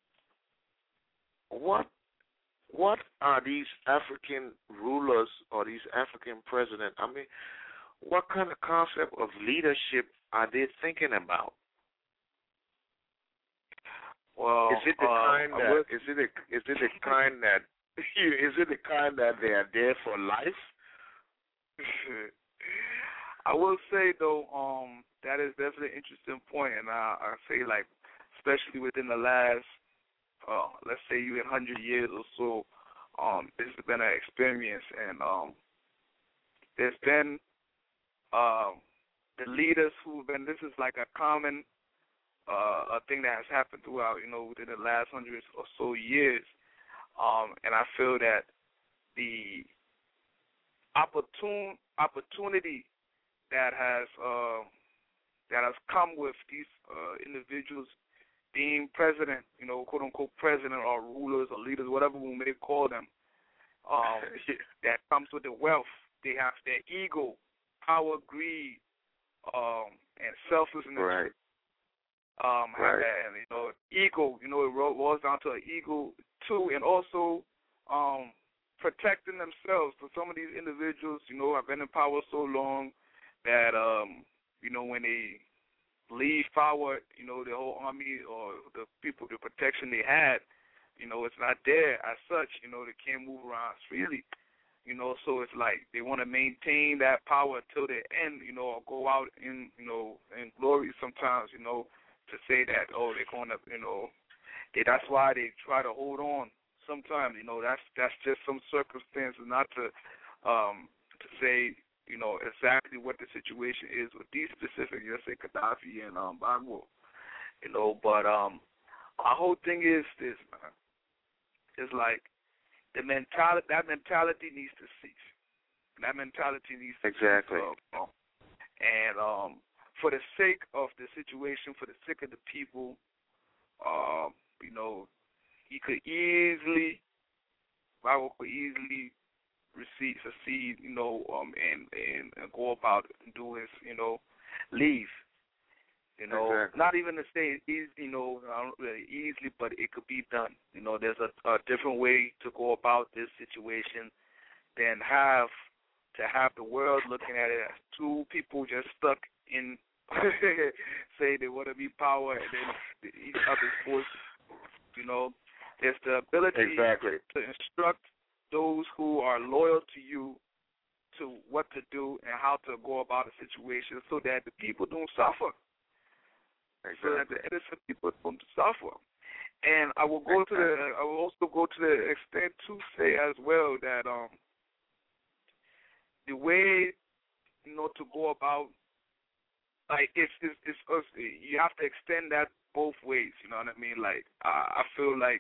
what? What are these African rulers or these African presidents? I mean, what kind of concept of leadership are they thinking about? Well, is it the uh, kind that would... is it a, is it the kind that is it the kind that they are there for life? I will say though, um, that is definitely an interesting point, and I, I say like, especially within the last. Uh, let's say you in one hundred years or so, um, this has been an experience, and um, there's been uh, the leaders who've been, this is like a common uh, a thing that has happened throughout, you know, within the last hundred or so years, um, and I feel that the opportune opportunity that has uh, that has come with these uh, individuals being president, you know, quote unquote president or rulers or leaders, whatever we may call them, um, that comes with the wealth. They have their ego, power, greed, um, and selflessness. Right. Um, right. And, you know, ego, you know, it boils down to an ego too, and also um, protecting themselves. For some of these individuals, you know, have been in power so long that, um, you know, when they leave power, you know, the whole army or the people, the protection they had, you know, it's not there as such. You know, they can't move around freely. You know, so it's like they want to maintain that power till the end, you know, or go out in, you know, in glory sometimes, you know, to say that, oh, they're going to, you know, they, that's why they try to hold on sometimes, you know, that's that's just some circumstances, not to um, to say, you know, exactly what the situation is with these specific, let's say Gaddafi and um, Bagbo, you know, but um, our whole thing is this, man. It's like the mentality, that mentality needs to cease. That mentality needs to exactly. cease. Exactly. And um, for the sake of the situation, for the sake of the people, um, you know, he could easily, Bagbo could easily receive, succeed, you know, um, and, and, and go about and do his, you know, leave. You know, exactly. Not even to say easy, you know, not really easily, but it could be done. You know, there's a, a different way to go about this situation than have to have the world looking at it as two people just stuck in, say they want to be power and then each other's forces. You know, there's the ability exactly. to instruct those who are loyal to you to what to do and how to go about a situation so that the people don't suffer. Exactly. So that the innocent people don't suffer. And I will go exactly. to the I will also go to the extent to say as well that um the way, you know, to go about, like it's it's, it's, it's you have to extend that both ways. You know what I mean? Like I, I feel like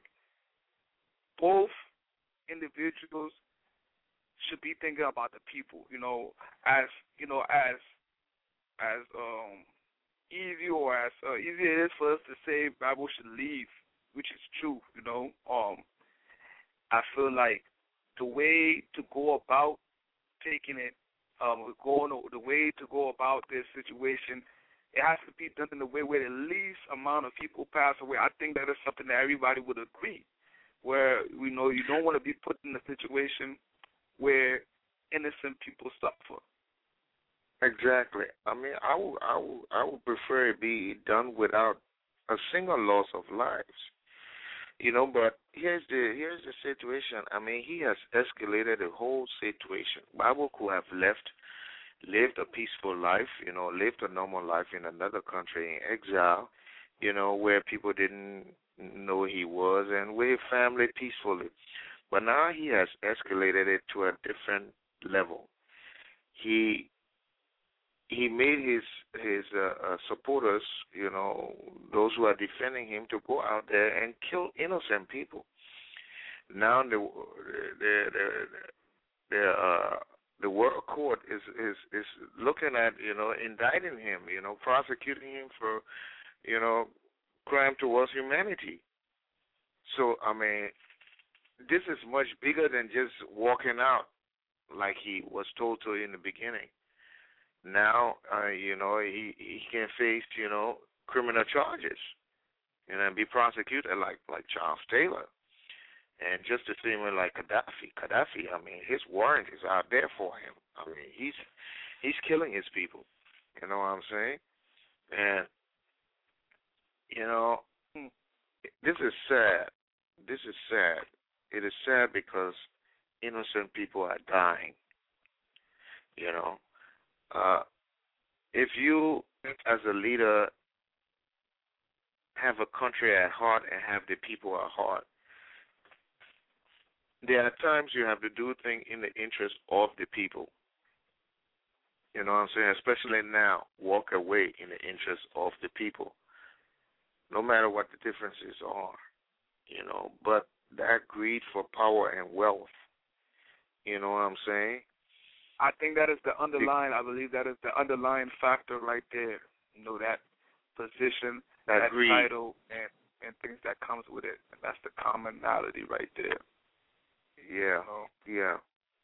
both individuals should be thinking about the people. You know, as you know, as as um easy or as uh, easy it is for us to say Bible should leave, which is true. You know, um, I feel like the way to go about taking it, um, going the way to go about this situation, it has to be done in a way where the least amount of people pass away. I think that is something that everybody would agree. Where you know you don't want to be put in a situation where innocent people suffer. Exactly. I mean, I would, I would, I would prefer it be done without a single loss of lives. You know, but here's the here's the situation. I mean, he has escalated the whole situation. Bible could have left, lived a peaceful life, you know, lived a normal life in another country in exile, you know, where people didn't know he was, and with family peacefully. But now he has escalated it to a different level. He he made his his uh, uh, supporters, you know, those who are defending him, to go out there and kill innocent people. Now the the the the, uh, the world court is, is is looking at, you know, indicting him, you know, prosecuting him for, you know, crime towards humanity. So I mean, this is much bigger than just walking out like he was told to in the beginning. Now, uh, you know, he, he can face, you know, criminal charges, you know, and be prosecuted like, like Charles Taylor. And just the same way like Gaddafi. Gaddafi, I mean, his warrant is out there for him. I mean, he's he's killing his people. You know what I'm saying? And, you know, this is sad. This is sad. It is sad because innocent people are dying, you know. Uh, if you, as a leader, have a country at heart and have the people at heart, there are times you have to do things in the interest of the people. You know what I'm saying? Especially now, walk away in the interest of the people, no matter what the differences are, you know. But that greed for power and wealth, you know what I'm saying? I think that is the underlying, I believe that is the underlying factor right there. You know, that position, that, that title, and, and things that comes with it. And that's the commonality right there. Yeah, you know? yeah.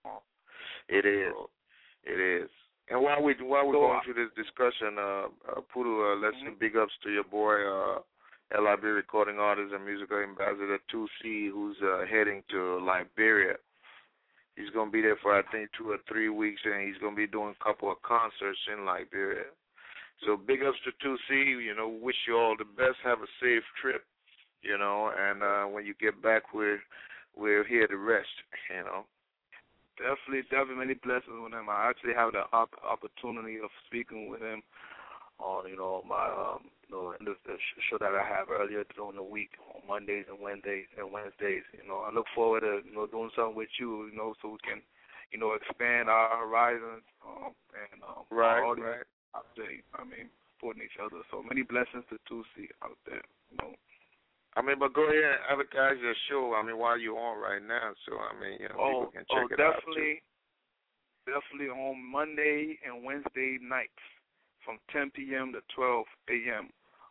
It is. It is. And while, we, while we're so, going through this discussion, uh, uh, Pudu, uh, let's mm-hmm. big ups to your boy, uh, L I B recording artist and musical ambassador two C, who's uh, heading to Liberia. He's going to be there for, I think, two or three weeks, and he's going to be doing a couple of concerts in Liberia. So big ups to two C. You know, wish you all the best. Have a safe trip, you know, and uh, when you get back, we're, we're here to rest, you know. Definitely, definitely many blessings with him. I actually have the op- opportunity of speaking with him on, you know, my, um, you know, the, the show that I have earlier during the week on Mondays and Wednesdays and Wednesdays. You know, I look forward to, you know, doing something with you, you know, so we can, you know, expand our horizons um, and um, right, our audience right. out there. I mean, supporting each other. So many blessings to two C out there, you know. I mean, but go ahead and advertise your show, I mean, while you're on right now. So, I mean, you know, oh, people can check oh, it definitely, out, too. Definitely on Monday and Wednesday nights from ten p.m. to twelve a.m.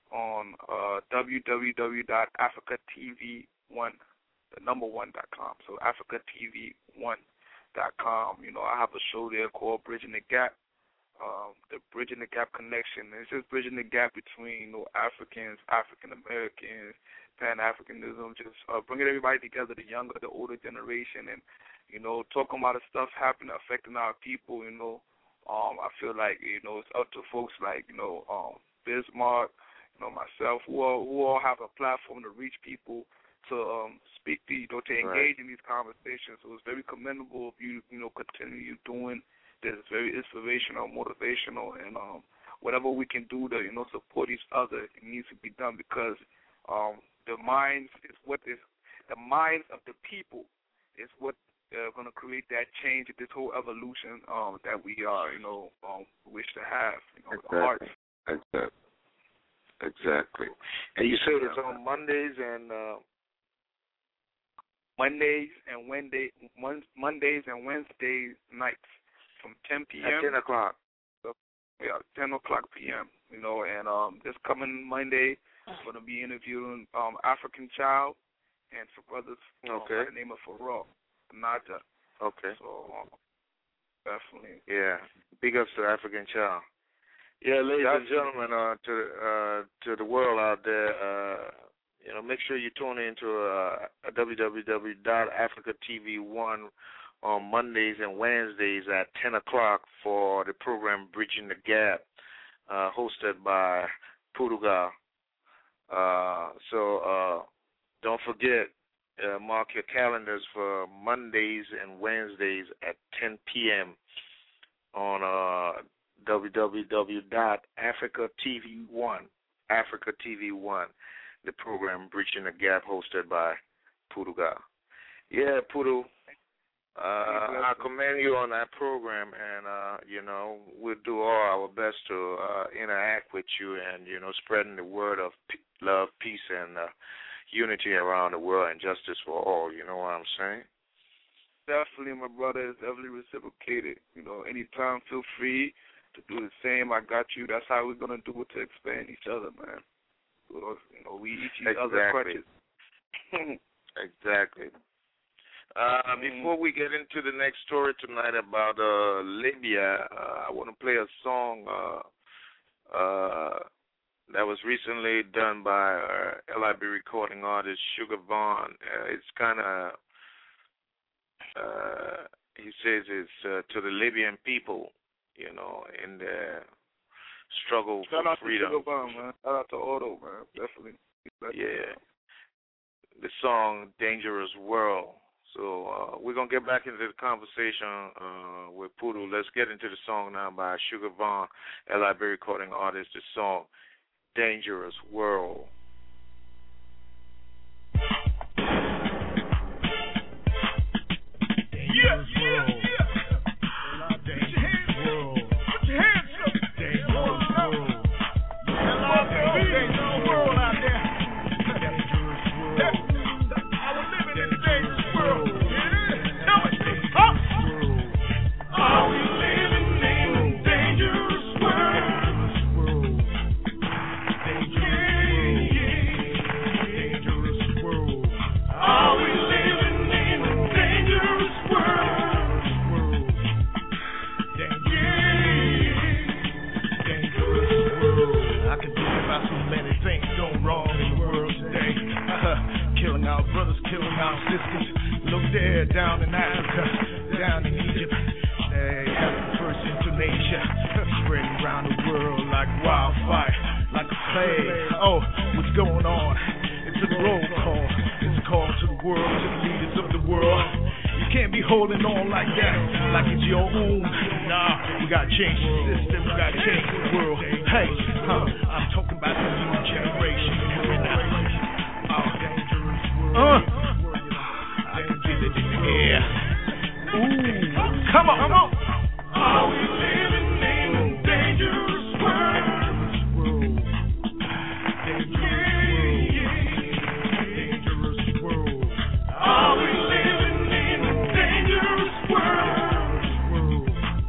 on uh, w w w dot africa t v one, the number one dot com. So africa t v one dot com. You know, I have a show there called Bridging the Gap. Um, the Bridging the Gap connection. It's just bridging the gap between, you know, Africans, African Americans, Pan-Africanism, just uh, bringing everybody together, the younger, the older generation, and, you know, talking about the stuff happening, affecting our people, you know. Um, I feel like, you know, it's up to folks like, you know, um, Bismarck, you know, myself, who all, who all have a platform to reach people, to um, speak to, you know, to engage right. in these conversations. So it's very commendable if you, you know, continue doing this. It's very inspirational, motivational, and um, whatever we can do to, you know, support each other, it needs to be done, because um, the minds is what is, the minds of the people is what uh, going to create that change, this whole evolution um, that we are, you know, um, wish to have. You know, exactly. the hearts. Exactly. Exactly. And you said it's on Mondays and uh, Mondays and Wednesday, Mon- Mondays and Wednesdays nights from ten p.m. at ten o'clock. So, yeah, ten o'clock p.m. You know, and um, this coming Monday, I'm gonna be interviewing um African Child and some brothers Okay. um, by the name of Farouk Naja. Okay. So um, definitely. Yeah. Big ups to African Child. Yeah, ladies and gentlemen, uh, to uh, to the world out there, uh, you know, make sure you tune in to uh, w w w dot africa t v one on Mondays and Wednesdays at ten o'clock for the program Bridging the Gap, uh, hosted by Puduga. Uh, so uh, don't forget, uh, mark your calendars for Mondays and Wednesdays at ten p.m. on uh, w w w dot africa t v one, Africa T V one, the program Bridging the Gap hosted by Puduga. Yeah, Pudu, uh, I commend you on that program, and, uh, you know, we'll do all our best to uh, interact with you and, you know, spreading the word of p- love, peace, and uh, unity around the world and justice for all. You know what I'm saying? Definitely, my brother, is definitely reciprocated. You know, anytime, feel free to do the same. I got you. That's how we're going to do it to expand each other, man. You know, we each each Exactly. other crutches. Exactly. Uh, before we get into the next story tonight about uh, Libya, uh, I want to play a song uh, uh, that was recently done by uh, L I B recording artist Sugar Vaughn. Uh, it's kind of, uh, he says it's uh, to the Libyan people, you know, in their struggle Shout for out freedom. to Sugar Vaughn, man. Shout out to Otto, man. Definitely. Yeah. The song Dangerous World. So uh, we're going to get back into the conversation uh, with Pudu. Let's get into the song now by Sugar Vaughn, L I B recording artist, the song Dangerous World. Yeah, yeah, yeah. Dangerous world. Put your hands up. Dangerous world. Dangerous world out there. Dangerous world. I was living in a dangerous world. Yeah. Tell me. Huh? Are we living in a dangerous world? Dangerous world. Are we living in a dangerous world? Dangerous world. I can think about so many things going wrong in the world today. Killing our brothers, killing our sisters. Look there, down in Africa, down in Egypt. They have the first in Tunisia, spreading around the world like wildfire, like a plague. Oh, what's going on? It's a roll call. It's a call to the world, to the leaders of the world. You can't be holding on like that, like it's your own. Nah, we gotta change the system. We gotta change the world. Hey, huh, I'm talking about the new generation coming out. Uh, uh, I can feel it in the air. Ooh, come on, come on. Are we living in a dangerous world? Dangerous world. Are we living in a dangerous world?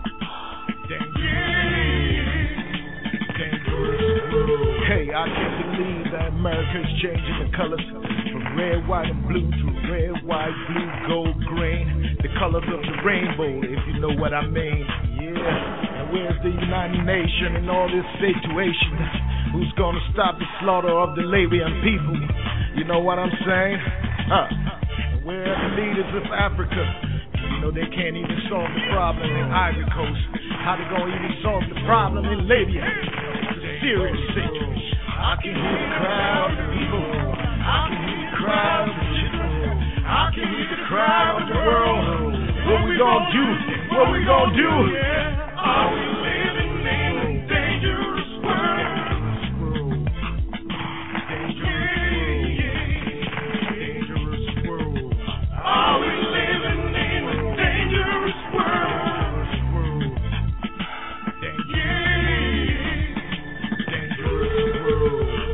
Dangerous world. Hey, I can't believe that America's changing the colors from red, white, and blue to red, white, blue, gold, green. The colors of the rainbow, if you know what I mean. Yeah. And where's the United Nations in all this situation? Who's gonna stop the slaughter of the Libyan people? You know what I'm saying? Huh. And where are the leaders of Africa? You know they can't even solve the problem in Ivory Coast. How they gonna even solve the problem in Libya? It's a serious situation. I can hear the crowd of people. I can hear the crowd of children. I can hear the crowd of the world. What we gonna do? What we gonna do? Are we living in a dangerous world? Dangerous world. Are we living in a dangerous world? Dangerous world.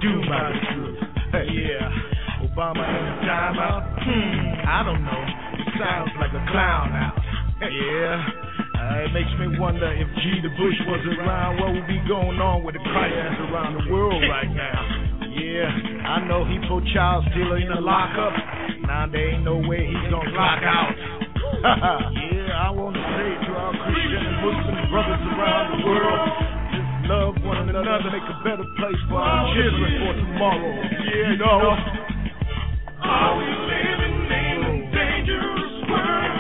do by the truth. Hey, yeah, Obama in the timeout? Hmm, I don't know. It sounds like a clown house. Yeah. Uh, it makes me wonder if G. the Bush was around, what would be going on with the crisis around the world right now. Yeah, I know he put child stealer in the lockup. Now there ain't no way he's gonna clock out. Yeah, I want to say to our Christian and Muslim brothers around the world, just love one another, make a better place for our children for tomorrow. Yeah, you know. Are we living in a dangerous world?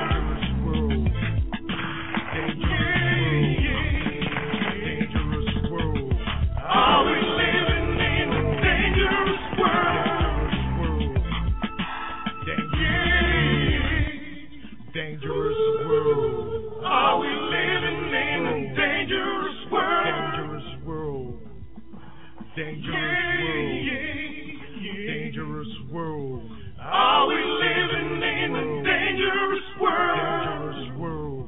Are we living in a dangerous world? Dangerous world. Are we living in a dangerous world? Dangerous world. Dangerous world. Dangerous world. Are we living in a dangerous world? Dangerous world.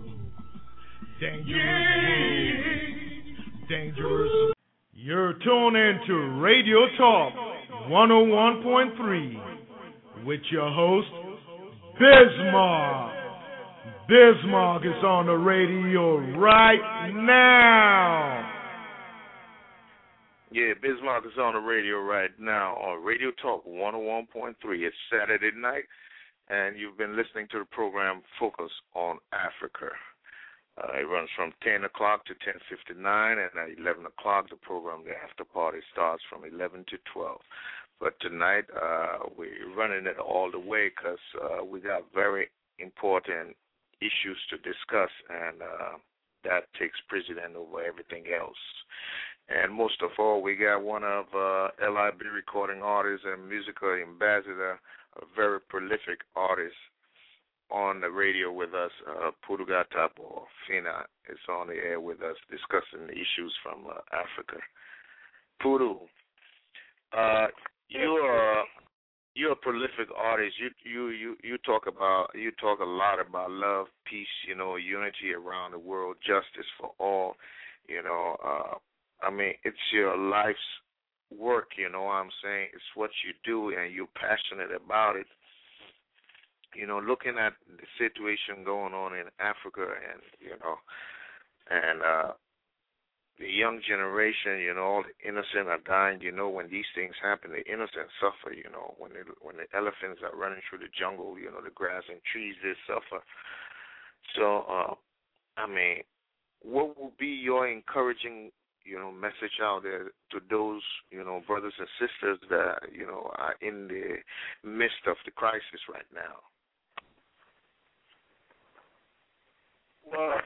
Dangerous world. Dangerous. You're tuned into Radio Talk one oh one point three with your host, Bismarck. Bismarck is on the radio right now. Yeah, Bismarck is on the radio right now on Radio Talk one oh one point three. It's Saturday night, and you've been listening to the program Focus on Africa. Uh, it runs from ten o'clock to ten fifty-nine, and at eleven o'clock, the program, the after party, starts from eleven to twelve. But tonight, uh, we're running it all the way because uh, we got very important issues to discuss, and uh, that takes precedence over everything else. And most of all, we got one of uh, L I B recording artists and musical ambassador, a very prolific artist, on the radio with us. uh, Puduga Tapo Fina is on the air with us discussing the issues from uh, Africa. Pudu, uh, you're you're a prolific artist. You you you you talk about you talk a lot about love, peace, you know, unity around the world, justice for all. You know, uh, I mean, it's your life's work. You know what I'm saying? It's what you do, and you're passionate about it. You know, looking at the situation going on in Africa, and you know, and uh, the young generation, you know, all the innocent are dying. You know, when these things happen, the innocent suffer. You know, when they, when the elephants are running through the jungle, you know, the grass and trees, they suffer. So, uh, I mean, what would be your encouraging, you know, message out there to those, you know, brothers and sisters that, you know, are in the midst of the crisis right now? Well,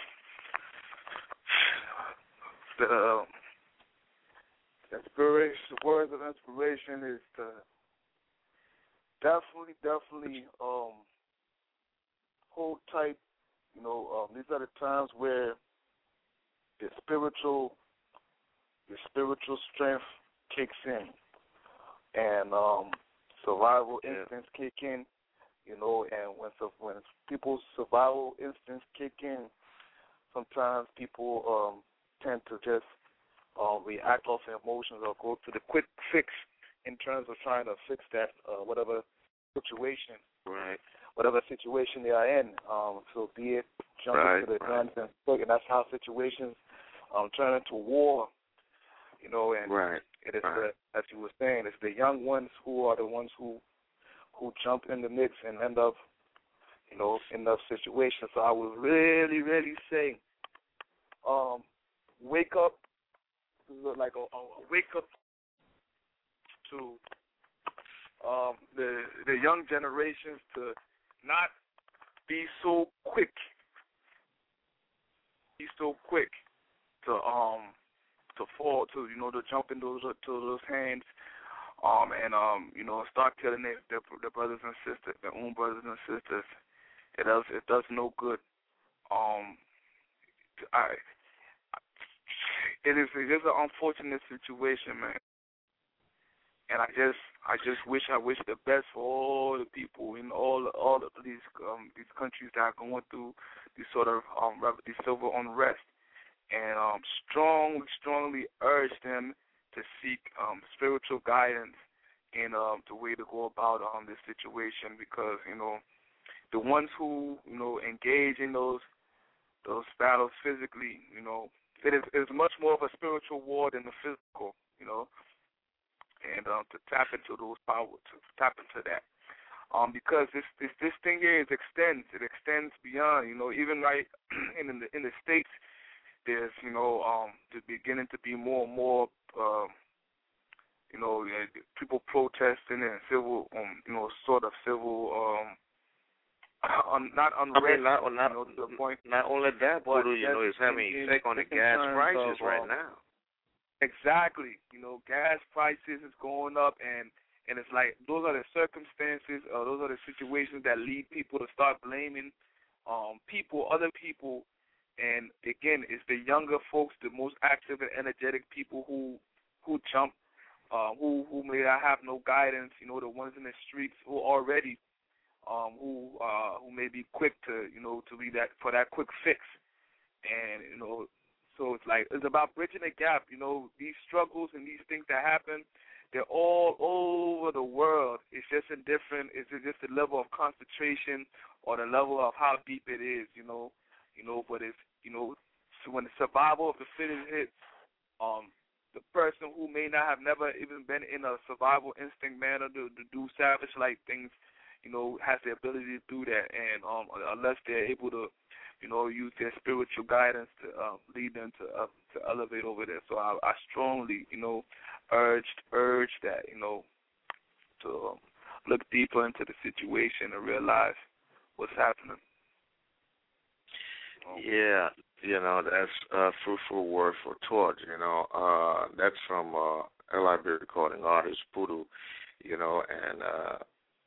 the uh, inspiration, the words of inspiration is to definitely, definitely um, hold tight. You know, um, these are the times where the spiritual, the spiritual strength kicks in, and um, survival instincts kick in. You know, and when when people's survival instincts kick in, sometimes people um, tend to just um, react off their emotions or go to the quick fix in terms of trying to fix that uh, whatever situation, right? Whatever situation they are in. Um, so be it jumping right, to the right. guns and stuff, and that's how situations um, turn into war. You know, and right, it is right. the, as you were saying, it's the young ones who are the ones who. who jump in the mix and end up, you know, in those situations. So I would really, really say, um, wake up, like a, a wake up to um, the the young generations to not be so quick, be so quick to um to fall to you know to jump in those to those hands. Um and um you know start killing their, their their brothers and sisters, their own brothers and sisters. It does it does no good. Um, I it is it is an unfortunate situation, man. And I just I just wish I wish the best for all the people in all all of these um these countries that are going through these sort of um these civil unrest, and um strongly strongly urge them to seek um, spiritual guidance in um, the way to go about um, this situation, because you know the ones who you know engage in those those battles physically, you know, it is, it is much more of a spiritual war than the physical, you know, and um, to tap into those power, to tap into that, um, because this this this thing here is extends, it extends beyond, you know, even right in the in the states, there's you know um, there's beginning to be more and more, um, you know, people protesting and civil, um, you know, sort of civil. Um, Un, not unrest, I mean, not, not, you know, to the point. Not only that, but Voodoo, you know, it's having an effect on the gas prices of, right um, now. Exactly. You know, gas prices is going up, and, and it's like those are the circumstances, or those are the situations that lead people to start blaming um, people, other people. And, again, it's the younger folks, the most active and energetic people who who jump, uh, who, who may not have no guidance, you know, the ones in the streets who already Um, who uh, who may be quick to you know to be that for that quick fix, and you know so it's like it's about bridging the gap. You know these struggles and these things that happen, they're all over the world. It's just in different. It's just the level of concentration or the level of how deep it is. You know, you know. But it's you know so when the survival of the fittest hits, um, the person who may not have never even been in a survival instinct manner to, to do savage like things, you know, has the ability to do that, and um, unless they're able to, you know, use their spiritual guidance to um, lead them to uh, to elevate over there. So I, I strongly, you know, urged urge that, you know, to um, look deeper into the situation and realize what's happening. Um, yeah, you know, that's a fruitful word for thought. You know, uh, that's from uh, L I B recording artist Voodoo. You know, and. Uh,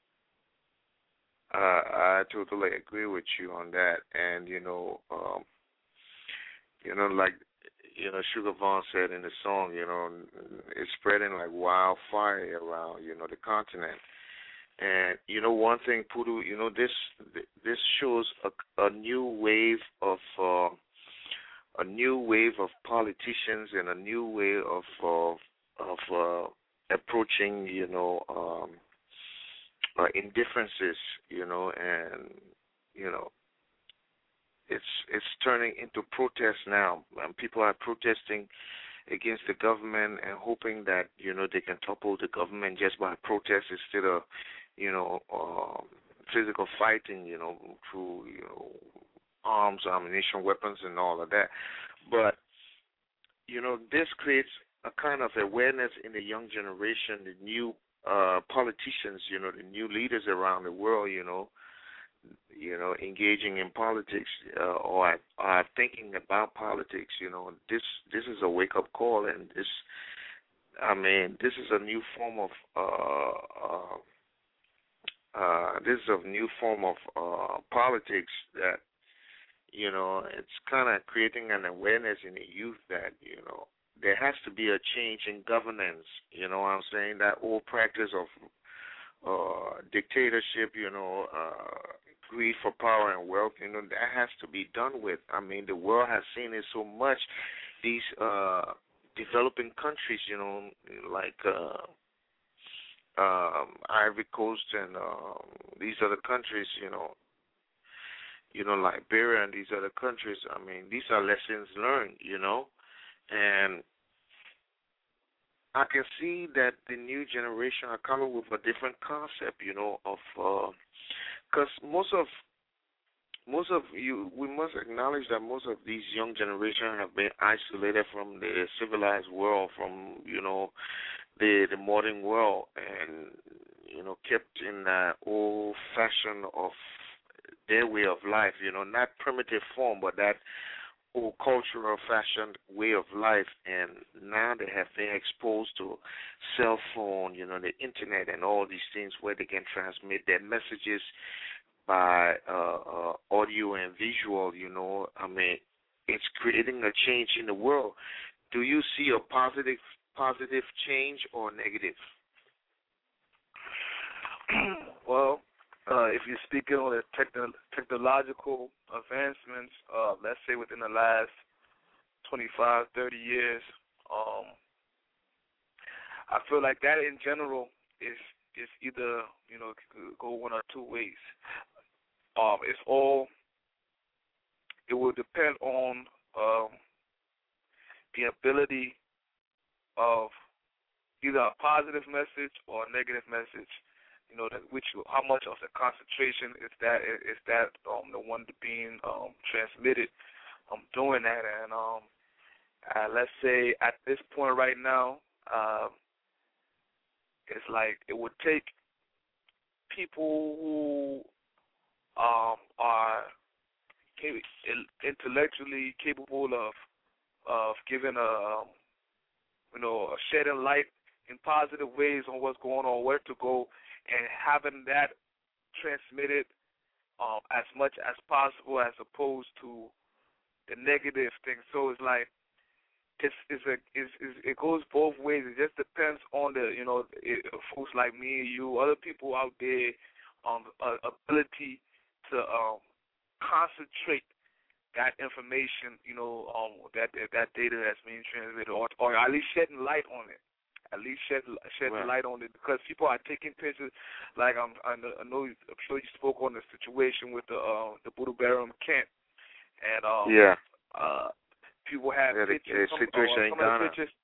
Uh, I totally agree with you on that, and you know, um, you know, like you know, Sugar Vaughn said in the song, you know, it's spreading like wildfire around, you know, the continent. And you know, one thing, Voodoo, you know, this this shows a, a new wave of uh, a new wave of politicians and a new way of uh, of uh, approaching, you know. Um, Uh, indifferences, you know, and you know, it's it's turning into protests now. And people are protesting against the government and hoping that you know they can topple the government just by protest instead of you know um, physical fighting, you know, through you know arms, ammunition, weapons, and all of that. But you know, this creates a kind of awareness in the young generation, the new. Uh, politicians, you know, the new leaders around the world, you know, you know, engaging in politics uh, or are thinking about politics, you know, this this is a wake up call, and this, I mean, this is a new form of uh, uh, uh, this is a new form of uh, politics that, you know, it's kind of creating an awareness in the youth that, you know. There has to be a change in governance, you know what I'm saying? That old practice of uh, dictatorship, you know, uh, greed for power and wealth, you know, that has to be done with. I mean, the world has seen it so much. These uh, developing countries, you know, like uh, um, Ivory Coast and uh, these other countries, you know, you know, Liberia and these other countries, I mean, these are lessons learned, you know, and I can see that the new generation are coming with a different concept, you know, of because uh, most of most of you, we must acknowledge that most of these young generation have been isolated from the civilized world, from you know the the modern world, and you know kept in that old fashion of their way of life, you know, not primitive form, but that old cultural fashioned way of life, and now they have been exposed to cell phone, you know, the internet and all these things where they can transmit their messages by uh, uh, audio and visual, you know. I mean, it's creating a change in the world. Do you see a positive positive change or negative? Well, Uh, if you're speaking on the techno- technological advancements, uh, let's say within the last twenty-five, thirty years, um, I feel like that in general is is either, you know, could go one or two ways. Um, it's all, it will depend on um, the ability of either a positive message or a negative message. You know, that which how much of the concentration is that is that um, the one being um, transmitted. I'm doing that, and um, uh, let's say at this point right now, uh, it's like it would take people who um, are intellectually capable of of giving a you know a shedding light in positive ways on what's going on, where to go, and having that transmitted um, as much as possible, as opposed to the negative thing. So it's like it's it's a it's, it's, it goes both ways. It just depends on the you know it, folks like me and you, other people out there, um, uh, ability to um, concentrate that information, you know, um, that that data that's being transmitted, or or at least shedding light on it. At least shed shed right. light on it, because people are taking pictures. Like um, I know, I know, I'm sure you spoke on the situation with the uh, the Budu Baram camp, and um, yeah, uh, people have yeah, pictures. The, some, situation uh, in some Ghana. of the pictures.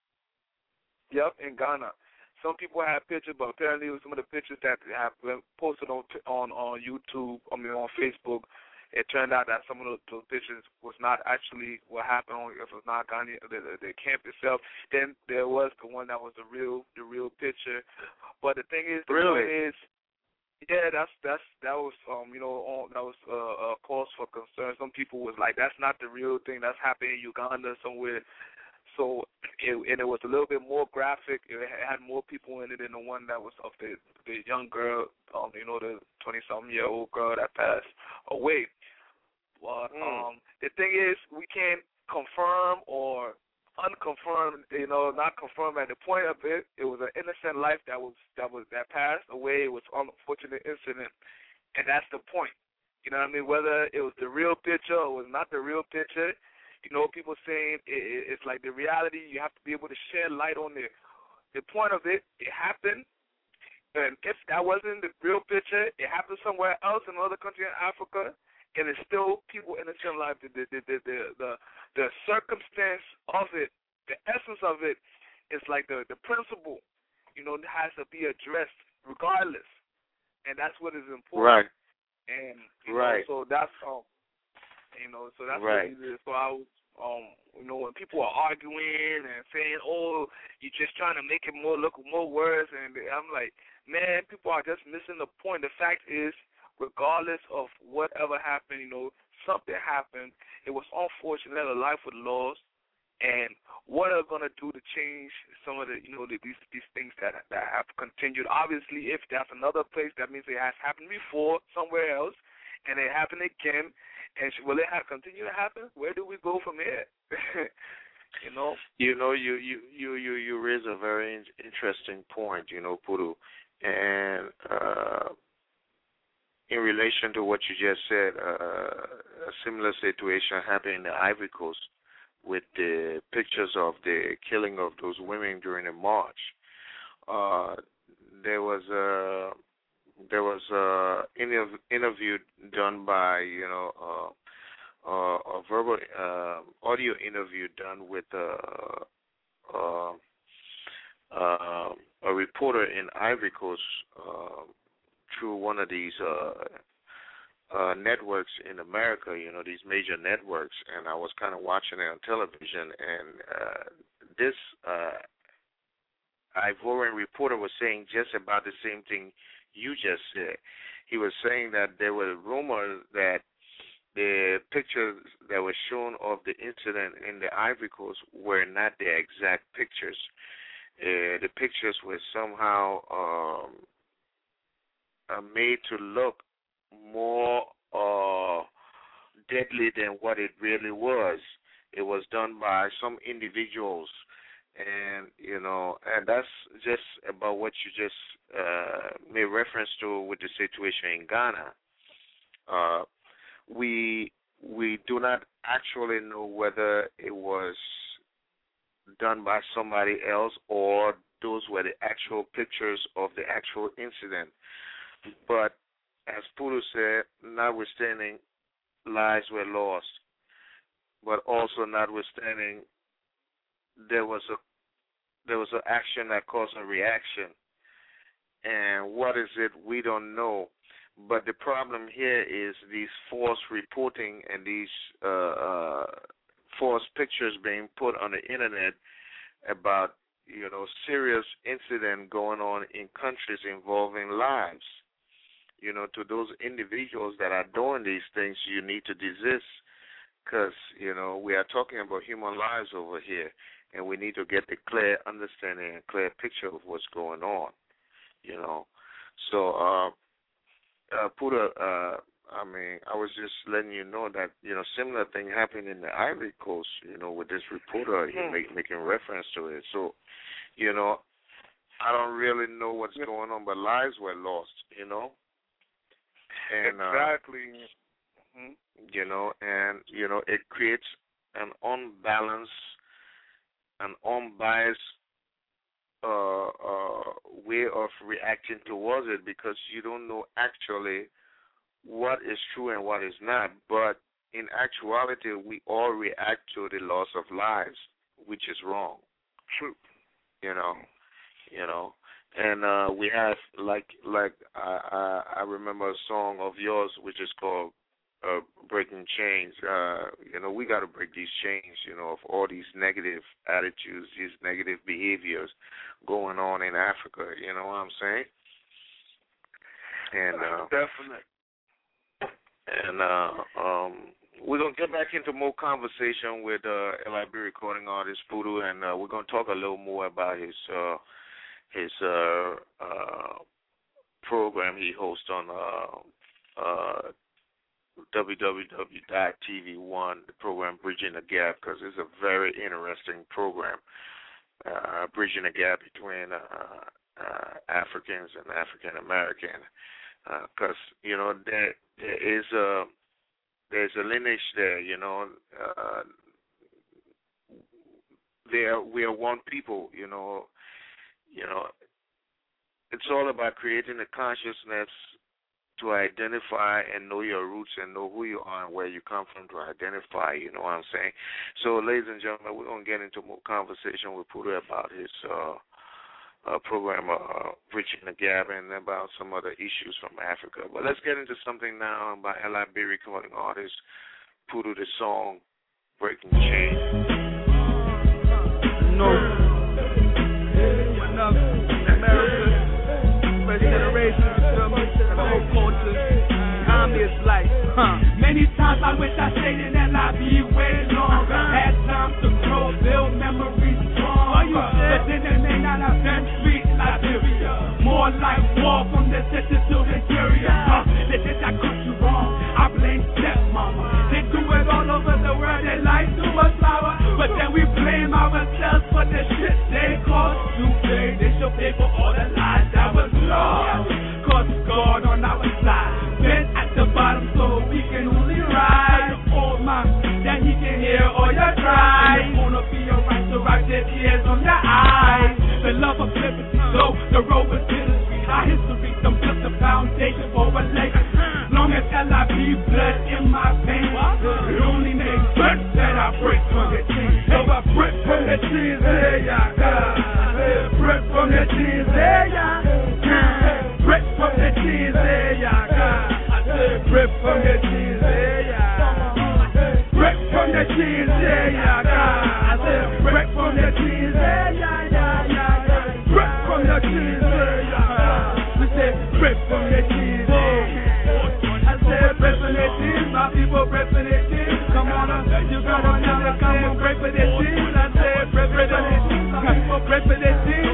Yep, in Ghana. Some people have pictures, but apparently some of the pictures that have been posted on on on YouTube, I mean on Facebook, it turned out that some of those, those pictures was not actually what happened. On, it was not Ghana, the, the, the camp itself. Then there was the one that was the real the real picture. But the thing is, the really? point is, yeah, that's that's that was um you know on, that was uh, a cause for concern. Some people was like, that's not the real thing. That's happening in Uganda somewhere. So, it, and it was a little bit more graphic. It had more people in it than the one that was of the the young girl, um, you know, the twenty-something-year-old girl that passed away. But mm. um, the thing is, we can't confirm or unconfirm, you know, not confirm at the point of it. It was an innocent life that was that was that passed away. It was an unfortunate incident, and that's the point. You know what I mean? Whether it was the real picture or was not the real picture. You know, people saying it, it, it's like the reality. You have to be able to shed light on it. The point of it, it happened, and if that wasn't the real picture, it happened somewhere else in another country in Africa, and it's still people innocent life. The the the the the, the circumstance of it, the essence of it, is like the the principle. You know, has to be addressed regardless, and that's what is important. Right. And you right. know, so that's um. You know, so that's right. what it is. So I was, um, you know, when people are arguing and saying, "Oh, you're just trying to make it more look more worse," and I'm like, man, people are just missing the point. The fact is, regardless of whatever happened, you know, something happened. It was unfortunate. A life was lost, and what are going to do to change some of the, you know, the, these these things that that have continued? Obviously, if that's another place, that means it has happened before somewhere else, and it happened again. And will it have continue to happen? Where do we go from here? you know. You know, you you you you you raise a very in- interesting point. You know, Pudu, and uh, in relation to what you just said, uh, a similar situation happened in the Ivory Coast with the pictures of the killing of those women during the march. Uh, there was a There was a interv- interview done by, you know, uh, uh, a verbal uh, audio interview done with uh, uh, uh, a reporter in Ivory Coast uh, through one of these uh, uh, networks in America, you know, these major networks, and I was kind of watching it on television, and uh, this uh, Ivorian reporter was saying just about the same thing you just said. He was saying that there were rumors that the pictures that were shown of the incident in the Ivory Coast were not the exact pictures. Uh, the pictures were somehow um, uh, made to look more uh, deadly than what it really was. It was done by some individuals. And, you know, and that's just about what you just uh, made reference to with the situation in Ghana. Uh, we we do not actually know whether it was done by somebody else or those were the actual pictures of the actual incident. But as Puru said, notwithstanding, lives were lost. But also notwithstanding, there was a there was an action that caused a reaction. And what is it? We don't know. But the problem here is these false reporting and these uh, uh, false pictures being put on the internet about, you know, serious incident going on in countries involving lives. You know, to those individuals that are doing these things, you need to desist because, you know, we are talking about human lives over here, and we need to get a clear understanding and clear picture of what's going on, you know. So, uh, uh, Pura, uh, I mean, I was just letting you know that, you know, similar thing happened in the Ivory Coast, you know, with this reporter mm. make, making reference to it. So, you know, I don't really know what's going on, but lives were lost, you know. And, exactly. Uh, mm-hmm. You know, and, you know, it creates an unbalanced, an unbiased uh, uh, way of reacting towards it because you don't know actually what is true and what is not. But in actuality, we all react to the loss of lives, which is wrong. True. You know, you know. And uh, we have, like, like I, I, I remember a song of yours which is called uh, Breaking Chains. Uh, you know, we got to break these chains, you know, of all these negative attitudes, these negative behaviors going on in Africa. You know what I'm saying? And uh, definitely. And uh, um, we're going to get back into more conversation with uh, L I B recording artist Puru, and uh, we're going to talk a little more about his uh, his uh, uh, program he hosts on uh, uh, w w w dot t v one, the program Bridging the Gap, because it's a very interesting program, uh, bridging the gap between uh, uh, Africans and African American, because uh, you know there there is a there's a lineage there, you know. Uh, there we are one people, you know. You know, it's all about creating a consciousness to identify and know your roots and know who you are and where you come from to identify, you know what I'm saying? So, ladies and gentlemen, we're going to get into more conversation with Puru about his uh, uh, program, uh, Bridging the Gap, and about some other issues from Africa. But let's get into something now by L I B recording artist Puru, the song Breaking Chains. No. America, first generation, the whole culture, communist life, huh? Many times I wish I stayed in L I B way longer. Had time to grow, build memories stronger. But then they may not have been street Liberia. More like war from the city to the interior. Huh? They said I cut you wrong. I blame stepmama. They do it all over the world. They like to us flower, but then we blame ourselves for the shit they call stupid. They should pay for all the lies that was lost. Cause God on our side, been at the bottom so we can only ride. Old man, that he can hear all your cries. Wanna be alright, so wipe the tears from your eyes. The love of liberty, so the road was bittersweet. Our history, some built the foundation for a legacy. Long as L I B blood in my veins, it only makes sense that I break from the chains. So I break from the chains, hey, yeah, yeah. Break from the chains, hey, yeah. Break from the chains, hey, yeah, yeah. I said break from the chains, hey, yeah. Break from the chains, hey, yeah, yeah. I said break from the chains, hey, yeah, yeah, yeah. Break from the chains, hey, yeah. We said break from the chains, hey. I said break from the chains, my people break from the chains. Come on, you gotta tell me, come on, break for the chains. I said break for the chains, my people break for the chains.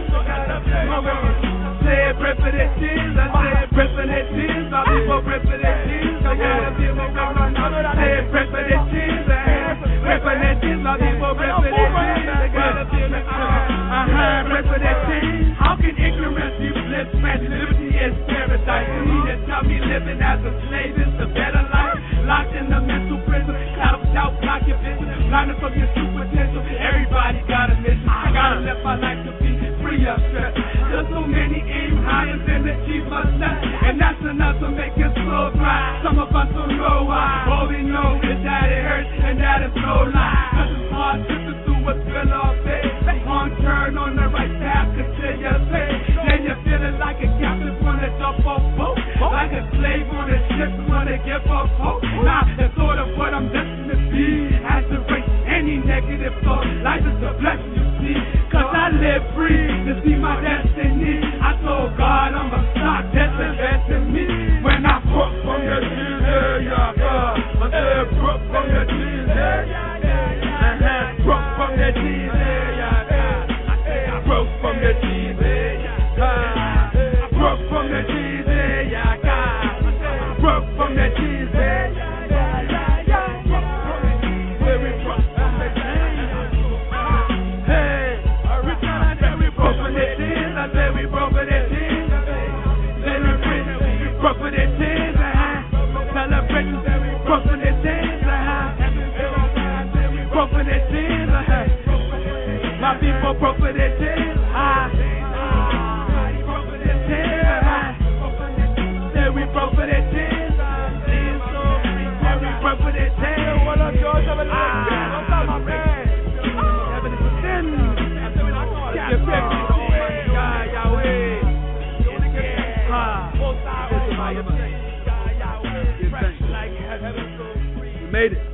Say break for the chains, I said break for the chains, my people break for the chains. I gotta feel me, come on, say break for the chains, break for the chains, my people break for the chains. I gotta feel me, uh-huh, break for the chains. How can ignorance be bliss when liberty is paradise? You need to tell me living as a slave is the better life. Locked in the mental prison, cloud of doubt, block your vision, blinded from your true potential. Everybody got a mission. I gotta live my life to be free. we upset. There's so many aim higher than achieve much less, and that's enough to make us slow cry. Some of us don't know why. All we know is that it hurts, and that is no lie. Cause it's hard to do what's good all day. Wrong turn on the right path, consider your fate. Then you're feeling like a captain wanna jump off boat, like a slave on a ship wanna give up hope. Nah, the thought of what I'm destined to be has to break any negative thought. Life is a blessing, you see, cause I live free to see my destiny. I told God I'm a stock that's invested in me. When I broke from your cheese, yeah, yeah, I said broke from your cheese, yeah, yeah, broke from your cheese, yeah, yeah, I said I broke from your cheese, yeah, I broke from your cheese, yeah, I broke from your cheese, yeah, yeah, yeah, where we broke from the cheese, hey, I said we broke from the cheese, I said we broke from the cheese, let me bring it, we broke from the cheese, celebrate, broke from the cheese, broke from the cheese, my people broke for their tears. Ah, broke for their tears. Say we broke for their tears. Say we broke for their tears. What up, George? What's up, my man? Heaven is within. Yeah, Yahweh. We made it.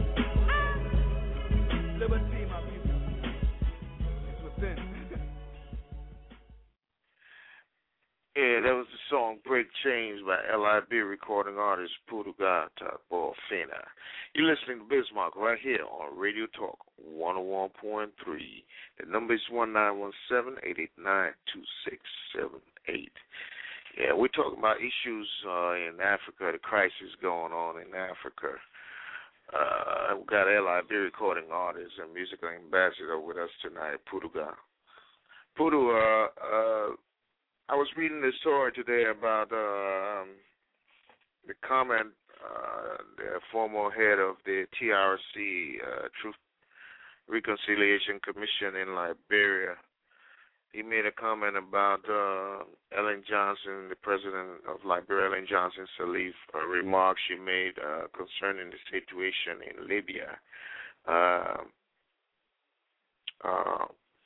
Liberty, my people. It's within. Yeah, that was the song Break Chains by L I B recording artist Pudugata Borfina. You're listening to Bismarck right here on Radio Talk one oh one point three. The number is one nine one seven, eight eight nine, two six seven eight. Yeah, we're talking about issues uh, in Africa, the crisis going on in Africa. Uh, we've got L I B recording artist and musical ambassador with us tonight, Puduga. Pudu, uh, uh, I was reading this story today about uh, um, the comment uh, the former head of the T R C, uh, Truth Reconciliation Commission in Liberia. He made a comment about uh, Ellen Johnson, the president of Liberia, Ellen Johnson Sirleaf, a remark she made uh, concerning the situation in Libya. Uh, uh,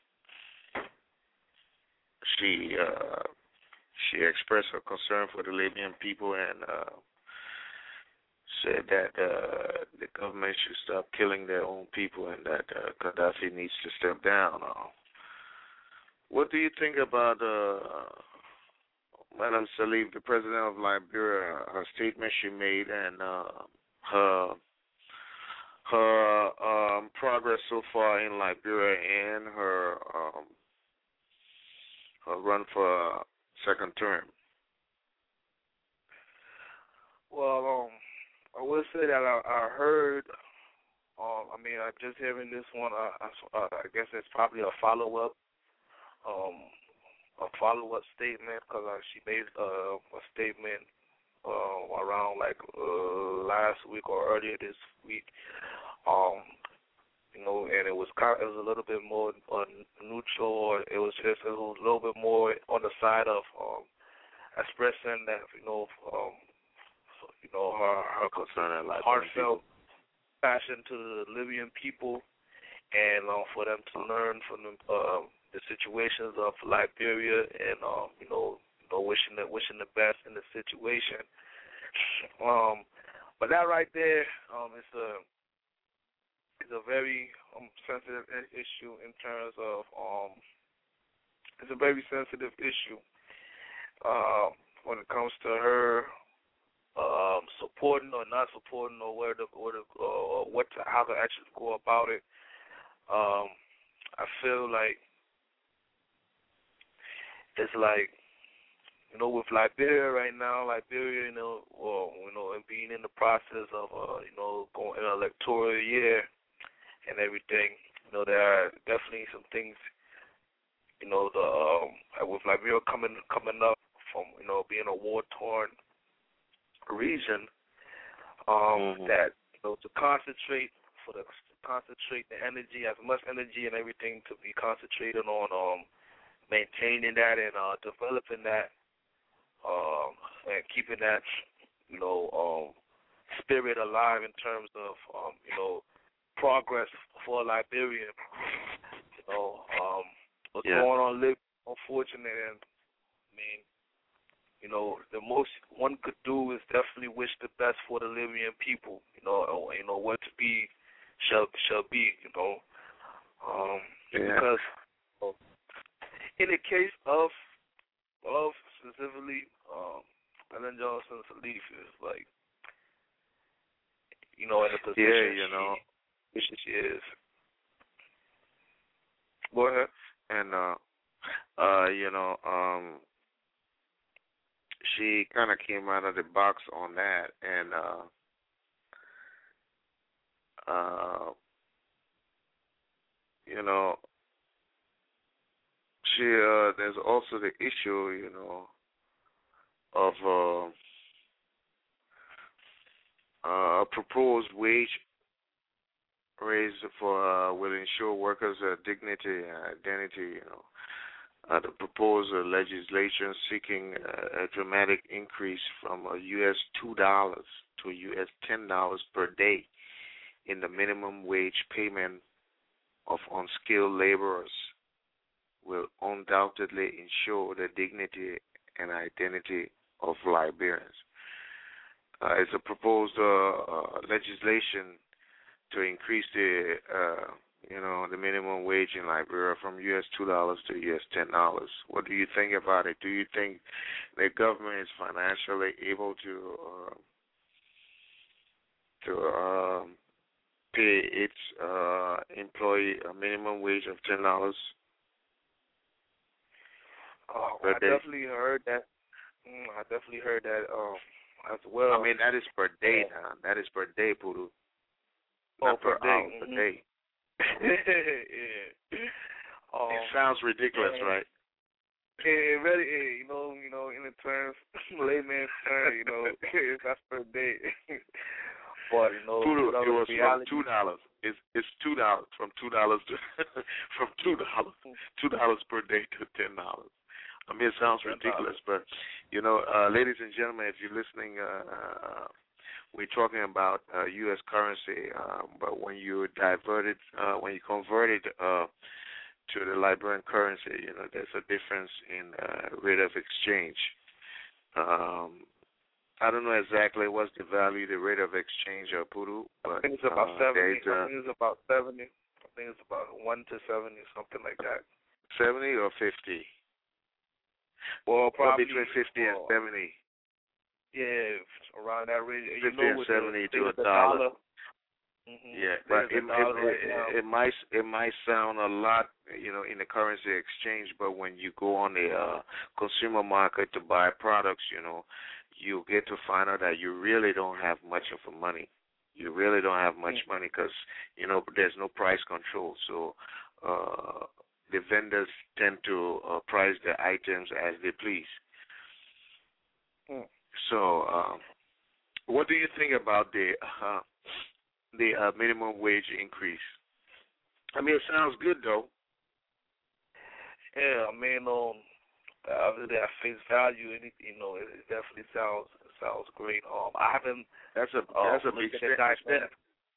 she uh, she expressed her concern for the Libyan people and uh, said that uh, the government should stop killing their own people and that uh, Gaddafi needs to step down. Uh, What do you think about uh, Madam Sirleaf, the president of Liberia, her statement she made and uh, her her um, progress so far in Liberia and her um, her run for second term? Well, um, I will say that I, I heard. Um, I mean, I just hearing this one. I, I, I guess it's probably a follow up. Um, a follow-up statement because uh, she made uh, a statement uh, around like uh, last week or earlier this week. Um, you know, and it was kind of, it was a little bit more uh, neutral, or it was just it was a little bit more on the side of um, expressing that you know, um, you know her her concern and like heartfelt passion to the Libyan people, and uh, for them to learn from them. Uh, the situations of Liberia and um, you know, you know, wishing the wishing the best in the situation. Um, but that right there, um, it's a it's a very um, sensitive issue in terms of um, it's a very sensitive issue uh, when it comes to her um, supporting or not supporting or where to or, to, or what to, how to actually go about it. Um, I feel like. It's like, you know, with Liberia right now, Liberia, you know, well, you know, and being in the process of, uh, you know, going in an electoral year and everything, you know, there are definitely some things, you know, the um, with Liberia coming coming up from, you know, being a war-torn region, um, mm-hmm. that, you know, to concentrate for the to concentrate the energy, as much energy and everything to be concentrated on, um. maintaining that and uh, developing that, um, and keeping that, you know, um, spirit alive in terms of, um, you know, progress for Liberia. You know, um, what's yeah. going on, live, unfortunate, and I mean, you know, the most one could do is definitely wish the best for the Libyan people. You know, or, you know what to be shall shall be. You know, um, yeah. because uh, in the case of of specifically um, Ellen Johnson Sirleaf is like, you know, in the position yeah, you know, she, she is. Go ahead. And uh, uh, you know, um. she kind of came out of the box on that, and uh, uh, you know, she uh, there's also the issue, you know, of uh, uh, a proposed wage raise for uh, will ensure workers' uh, dignity and identity, you know. Uh, the proposed uh, legislation seeking uh, a dramatic increase from uh, U S two dollars to U S ten dollars per day in the minimum wage payment of unskilled laborers will undoubtedly ensure the dignity and identity of Liberians. Uh, it's a proposed uh, uh, legislation to increase the uh, you know, the minimum wage in Liberia from U S two dollars to U S ten dollars. What do you think about it? Do you think the government is financially able to uh, to um, pay its uh, employee a minimum wage of ten dollars? Oh, I day? definitely heard that. Mm, I definitely heard that um, as well. I mean, that is per day now. That is per day, Poodoo. Oh, Not per, per day. hour, Mm-hmm. per day. yeah. Um, it sounds ridiculous, and, right? It really, it, you know, you know, in the terms, layman's term, you know, that's per day. But you know, Poodoo, it was reality. from two dollars. It's it's two dollars from two dollars to from two dollars two dollars per day to ten dollars. I mean, it sounds ridiculous, but you know, uh, ladies and gentlemen, if you're listening. Uh, We're talking about uh, U S currency, uh, but when you divert it, uh, when you convert it uh, to the Liberian currency, you know, there's a difference in uh, rate of exchange. Um, I don't know exactly what's the value, the rate of exchange of Poodoo, but I think it's about uh, seventy. Uh, I think it's about seventy. I think it's about one to seventy, something like that. Seventy or fifty? Well, probably between fifty and seventy. Yeah, around that range. Fifty you know, and seventy the, to a dollar. dollar. Mm-hmm. Yeah, but it, it, right it, it might it might sound a lot, you know, in the currency exchange, but when you go on the uh, consumer market to buy products, you know, you get to find out that you really don't have much of a money. You really don't have much mm-hmm. money because, you know, there's no price control. So uh, the vendors tend to uh, price the items as they please. Mm. So, um, what do you think about the uh, the uh, minimum wage increase? I mean, it sounds good though. Yeah, I mean, um, other than face value, anything, you know, it, it definitely sounds sounds great. Um, I haven't. That's a um, that's a big step. step.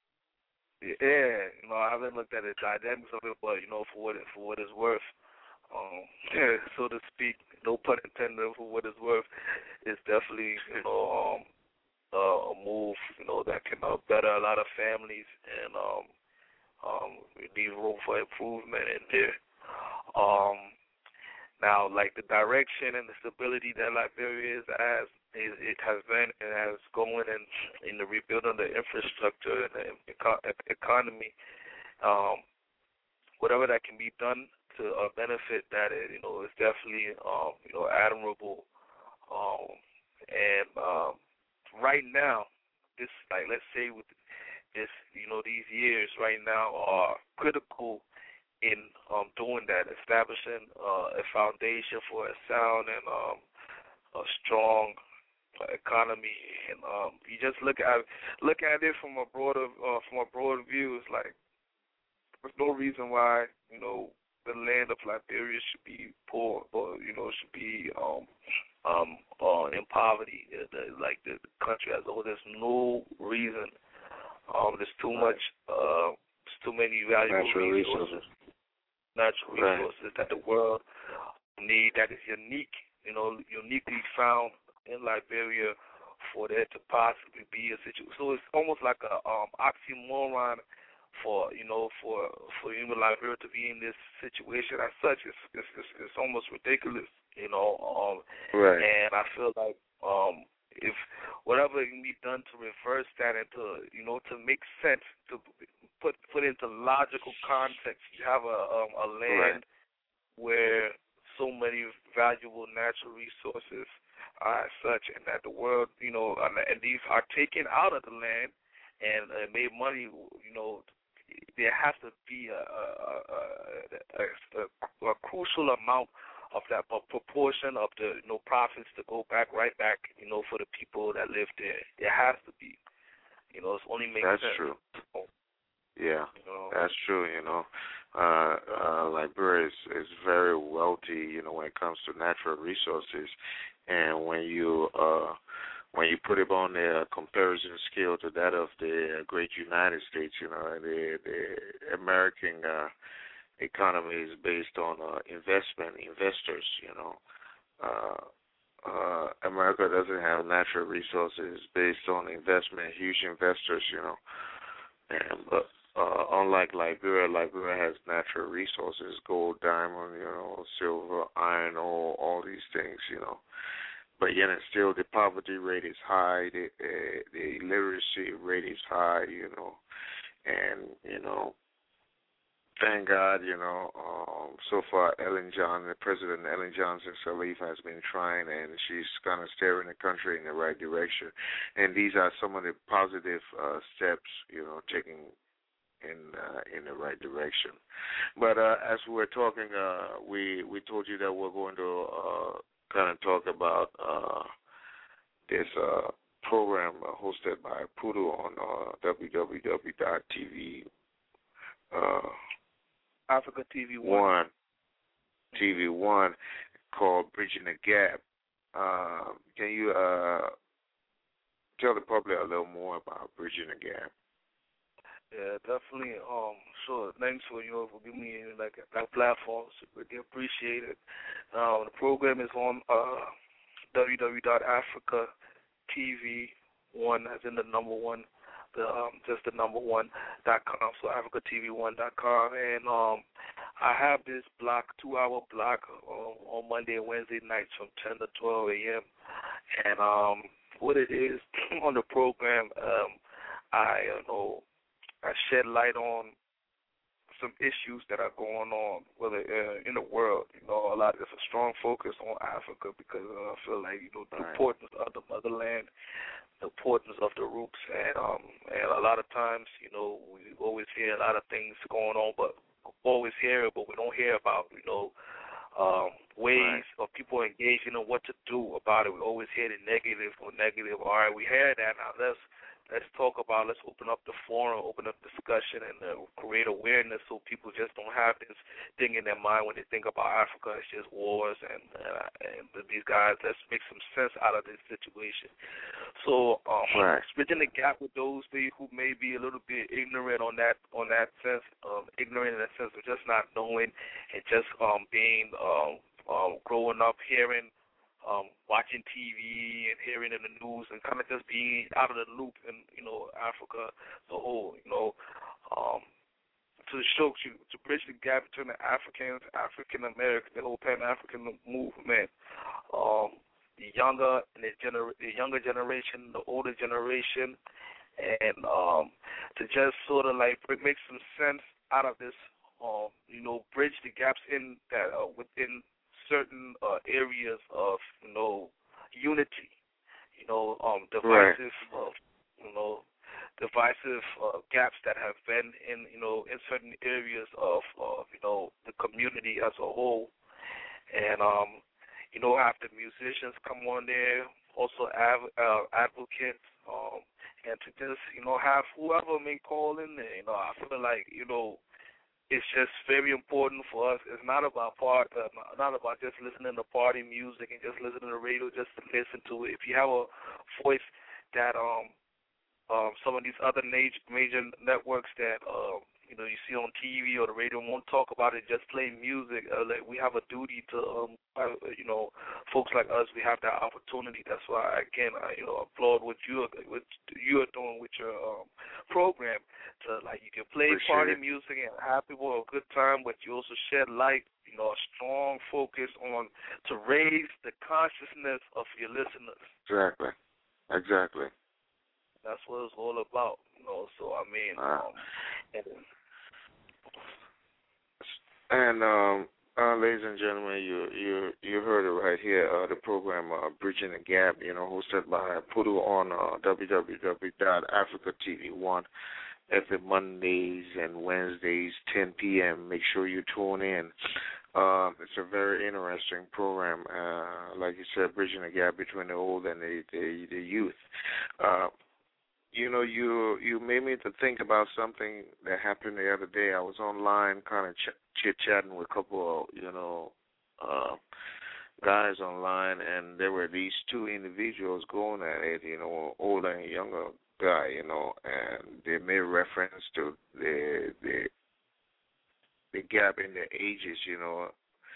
Yeah, you know, I haven't looked at the dynamics of it, but you know, for what it, for what it's worth. Um, so to speak, no pun intended, for what it's worth, it's definitely, you know, um, uh, a move, you know, that can uh, better a lot of families and um, um, we leave room for improvement in there. Um, now, like the direction and the stability that Liberia is as, it, it has been and has going in, in the rebuilding of the infrastructure and the eco- economy, um, whatever that can be done to uh, benefit that, you know, is definitely, um, you know, admirable. Um, and um, right now, this, like, let's say with this, you know, these years right now are critical in um, doing that, establishing uh, a foundation for a sound and um, a strong uh, economy. And um, you just look at look at it from a broader uh, from a broader view. It's like there's no reason why, you know, the land of Liberia should be poor, or you know, should be um um uh, in poverty. Uh, the, like the country as a whole, there's no reason. Um, there's too much. Uh, there's too many valuable natural resources, resources, natural resources right. that the world need. That is unique. You know, uniquely found in Liberia for there to possibly be a situation. So it's almost like a um, oxymoron for you know for for human Liberia to be in this situation as such. It's it's it's, it's almost ridiculous. You know, um, right. and I feel like um. if whatever can be done to reverse that and to, you know, to make sense, to put put into logical context. You have a um, a land right. where so many valuable natural resources are as such, and that the world, you know, and these are taken out of the land and uh, made money, you know. There has to be a a, a, a, a, a crucial amount of that a proportion of the you know profits to go back right back you know for the people that live there. It has to be, you know. It's only makes that's sense. True. Yeah, you know? That's true. You know, uh, uh, Liberia is, is very wealthy. You know, when it comes to natural resources, and when you uh, when you put it on a comparison scale to that of the great United States, you know, the the American uh, economy is based on uh, investment, investors, you know. Uh, uh, America doesn't have natural resources based on investment, huge investors, you know. And but uh, unlike Liberia, Liberia has natural resources, gold, diamond, you know, silver, iron ore, all these things, you know. But yet and still the poverty rate is high, the, uh, the illiteracy rate is high, you know. And, you know, thank God, you know, um, so far Ellen Johnson, President Ellen Johnson Sirleaf has been trying, and she's kind of steering the country in the right direction. And these are some of the positive uh, steps, you know, taken in uh, in the right direction. But uh, as we were talking, uh, we we told you that we're going to uh, kind of talk about uh, this uh, program hosted by Pudu on uh, w w w dot t v. Uh, Africa T V One. One. T V One called Bridging the Gap. Uh, can you uh, tell the public a little more about Bridging the Gap? Yeah, definitely. Um, sure. Thanks for you know for giving me like that platform. It's really appreciated. Um, the program is on uh, w w w dot africa t v one, as in the number one. The, um, just the number one dot com, so africa t v one dot com, and um, I have this block, two-hour block um, on Monday and Wednesday nights from ten to twelve a.m. And um, what it is on the program, um, I you know I shed light on some issues that are going on, whether uh, in the world. You know, a lot. There's a strong focus on Africa because uh, I feel like you know the right. importance of the motherland. The importance of the roots, and um, and a lot of times, you know, we always hear a lot of things going on, but always hear it, but we don't hear about, you know, um, ways right. of people engaging in what to do about it. We always hear the negative or negative. All right, we hear that now. Let's let's talk about. Let's open up the forum, open up discussion, and uh, create awareness so people just don't have this thing in their mind when they think about Africa. It's just wars and uh, and these guys. Let's make some sense out of this situation. So, um, right. bridging the gap with those who may be a little bit ignorant on that on that sense, um, ignorant in the sense of just not knowing and just um, being um, um, growing up hearing. Um, watching T V and hearing in the news and kind of just being out of the loop in, you know, Africa as a whole, you know, um, to show, to, to bridge the gap between the Africans, African Americans, the whole Pan-African movement, um, the younger and the, gener- the younger generation, the older generation, and um, to just sort of like make some sense out of this, um, you know, bridge the gaps in that uh, within certain uh, areas of, you know, unity, you know, um, divisive, right. uh, you know, divisive uh, gaps that have been in, you know, in certain areas of, of, you know, the community as a whole. And, um, you know, after musicians come on there, also av- uh, advocates, um, and to just, you know, have whoever may call in there, you know, I feel like, you know, it's just very important for us. It's not about part, uh, not about just listening to party music and just listening to radio, just to listen to it. If you have a voice that um um some of these other major major networks that um you know you see on T V or the radio won't talk about it, just play music. Uh, like we have a duty to um uh, you know folks like us. We have that opportunity. That's why again I you know applaud what you what you are doing with your um program. To like you can play Appreciate party it. music and have people have a good time, but you also shed light, you know, a strong focus on to raise the consciousness of your listeners. Exactly. Exactly. That's what it's all about, you know. So I mean, Uh, um, and, and um, uh, ladies and gentlemen, you you you heard it right here. Uh, the program uh, Bridging the Gap, you know, hosted by Pudu on uh, w w w dot africa t v one every Mondays and Wednesdays, ten p.m. Make sure you tune in. Um, it's a very interesting program. Uh, like you said, bridging the gap between the old and the the, the youth. Uh, You know, you you made me to think about something that happened the other day. I was online kind of ch- chit-chatting with a couple of, you know, uh, guys online, and there were these two individuals going at it, you know, older and younger guy, you know, and they made reference to the the the gap in their ages, you know.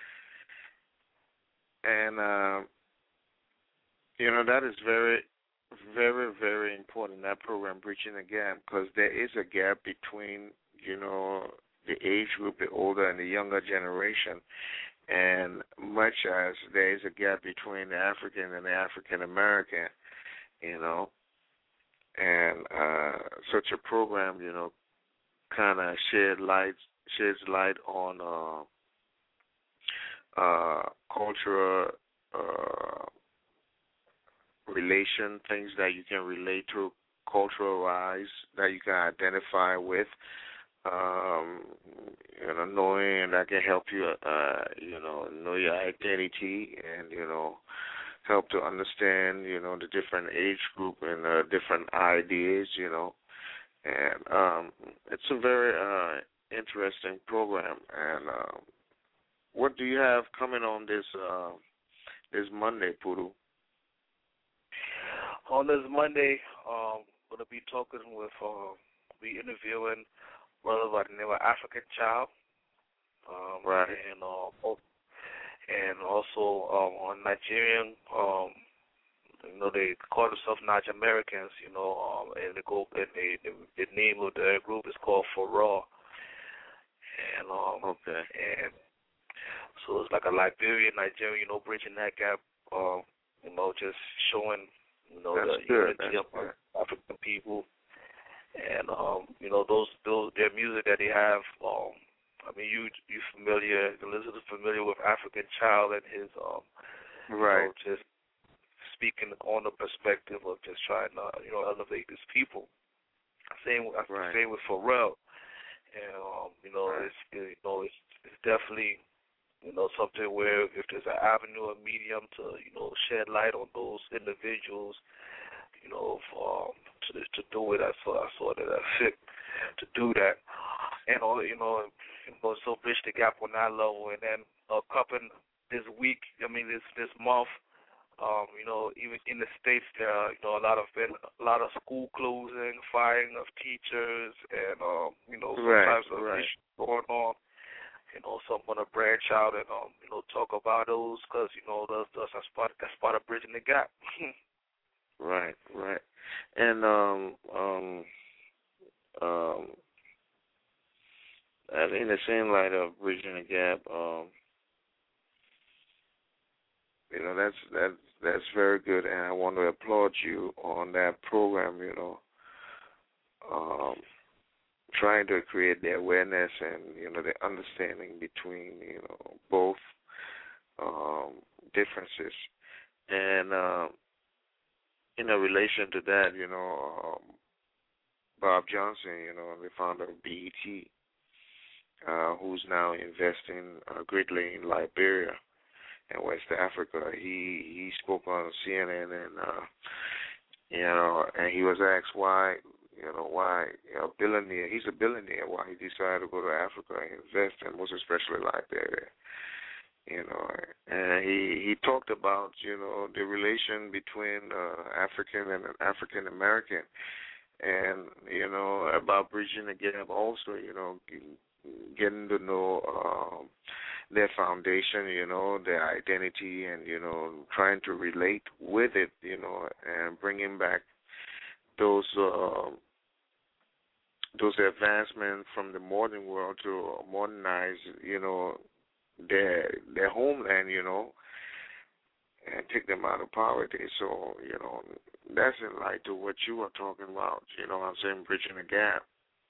And, uh, you know, that is very... Very, very important, that program, Bridging the Gap, because there is a gap between, you know, the age group, the older and the younger generation, and much as there is a gap between the African and the African-American, you know, and uh, such a program, you know, kind of shed light, sheds light on uh, uh, cultural uh relation, things that you can relate to, cultural-wise, that you can identify with, um, you know, knowing that can help you, uh, you know, know your identity and, you know, help to understand, you know, the different age group and uh, different ideas, you know. And um, it's a very uh, interesting program. And uh, what do you have coming on this uh, this Monday, Pudu? on this Monday, um, gonna be talking with, um, be interviewing brother by the name of African Child, um, right, and uh, and also um, on Nigerian, um, you know, they call themselves Nigerian Americans, you know, um, and they go, and they, the, the name of their group is called For Raw, and um, okay, and so it's like a Liberian, Nigerian, you know, bridging that gap, um, you know, just showing. You know, That's the good. unity That's of good. African people, and um, you know those, those their music that they have. Um, I mean, you you familiar, Elizabeth familiar with African Child and his um, right, you know, just speaking on the perspective of just trying to you know elevate his people. Same with right. same with Pharrell, and um, you know right. it's it, you know it's it's definitely. You know, something where if there's an avenue or medium to, you know, shed light on those individuals, you know, for, um, to to do it, I saw I saw that I fit to do that, and all you know, you know, so bridge the gap on that level, and then a uh, couple this week, I mean this this month, um, you know, even in the States there, are, you know, a lot of been a lot of school closing, firing of teachers, and um, you know, some right, types of right. issues going on. You know, so I'm gonna branch out and um, you know, talk about those because you know that's that's part that's part of bridging the gap. right, right, and um, um, um, and in the same light of bridging the gap, um, you know, that's that's that's very good, and I want to applaud you on that program. You know, um. trying to create the awareness and, you know, the understanding between, you know, both um, differences. And uh, in a relation to that, you know, um, Bob Johnson, you know, the founder of B E T, uh, who's now investing uh, greatly in Liberia and West Africa, he, he spoke on C N N and, uh, you know, and he was asked why you know, why a billionaire, he's a billionaire, why he decided to go to Africa and invest, and most especially Liberia. You know, and he he talked about, you know, the relation between uh, African and African American, and you know, about bridging the gap. Also, you know, getting to know um, their foundation, you know, their identity, and you know, trying to relate with it, you know, and bringing back those uh, those advancements from the modern world to modernize, you know, their their homeland, you know, and take them out of poverty. So, you know, that's in light to what you are talking about, you know what I'm saying, bridging the gap.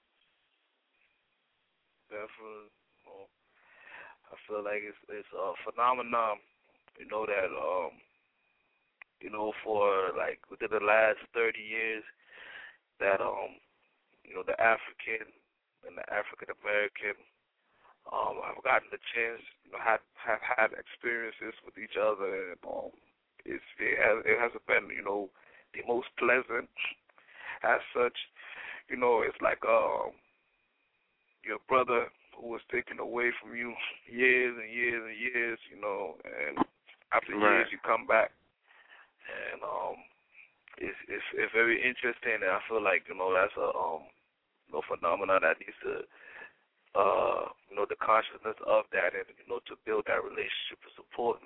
Definitely. Well, I feel like it's it's a phenomenon, you know, that um you know, for like within the last thirty years that um you know, the African and the African American Um, I've gotten the chance, you know, have have had experiences with each other, and um, it's it, has, it hasn't been, you know, the most pleasant. As such, you know, it's like um, your brother who was taken away from you years and years and years, you know, and after right. years you come back, and um, it's it's it's very interesting, and I feel like, you know, that's a um, you know, phenomenon that needs to. Uh, you know, the consciousness of that, and you know, to build that relationship is important.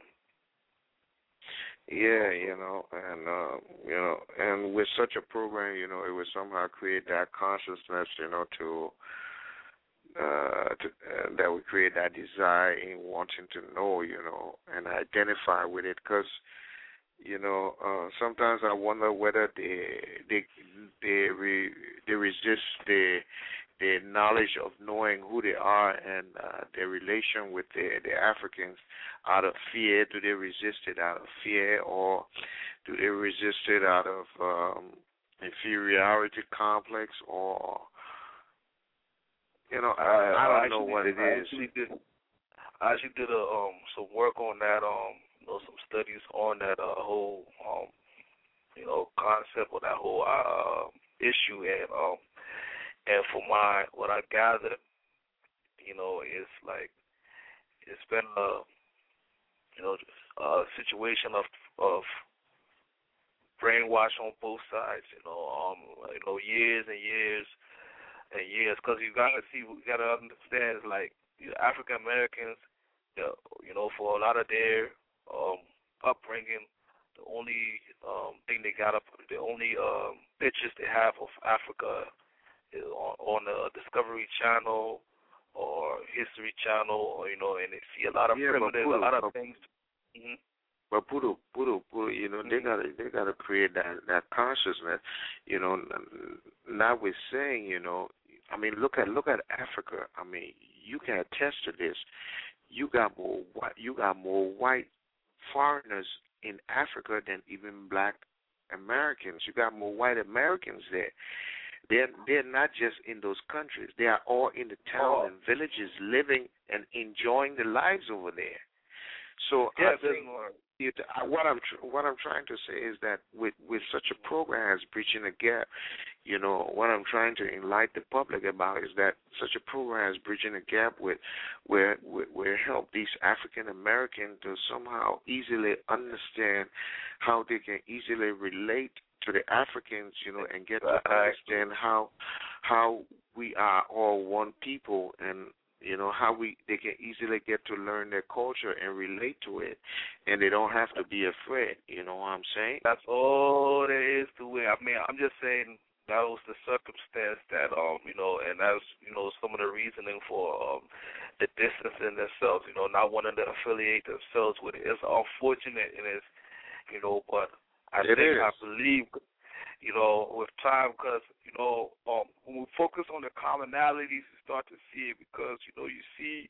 Yeah, you know, and uh, you know, and with such a program, you know, it would somehow create that consciousness, you know, to uh, to uh, that would create that desire in wanting to know, you know, and identify with it, because. You know, uh, sometimes I wonder whether they they they re, they resist the the knowledge of knowing who they are and uh, their relation with the the Africans out of fear. Do they resist it out of fear, or do they resist it out of um, inferiority complex, or you know, I, I don't know what it I is. Actually did, I actually did a, um, some work on that. Um, you know, some studies on that uh, whole, um, you know, concept or that whole uh, issue, and um, and for my what I gathered, you know, it's like it's been a, you know, a situation of of brainwash on both sides. You know, um, you know, years and years and years, because you gotta see, you gotta understand, it's like African Americans, you know, for a lot of their um, upbringing, the only um, thing they got up, the only um, pictures they have of Africa is on, on the Discovery Channel or History Channel, or, you know, and they see a lot of yeah, primitives, Pudu, a lot of but, things. Mm-hmm. But Pudu, Pudu, Pudu, you know, mm-hmm. they gotta they gotta create that that consciousness, you know. Not with saying, you know, I mean, look at look at Africa. I mean, you can attest to this. You got more white, you got more white foreigners in Africa than even black Americans. You got more white Americans there. They're they're not just in those countries. They are all in the town oh. and villages, living and enjoying their lives over there. So yeah, I think it, what I'm tr- what I'm trying to say is that with, with such a program as Bridging the Gap, you know, what I'm trying to enlighten the public about is that such a program as Bridging the Gap with where where help these African Americans to somehow easily understand how they can easily relate to the Africans, you know, and get to understand how how we are all one people, and you know, how we they can easily get to learn their culture and relate to it, and they don't have to be afraid. You know what I'm saying? That's all there is to it. I mean, I'm just saying that was the circumstance that, um, you know, and that's, you know, some of the reasoning for um, the distance in themselves, you know, not wanting to affiliate themselves with it. It's unfortunate, and it's, you know, but I it think, is. I believe, you know, with time, because, you know, um, when we focus on the commonalities, you start to see it, because, you know, you see,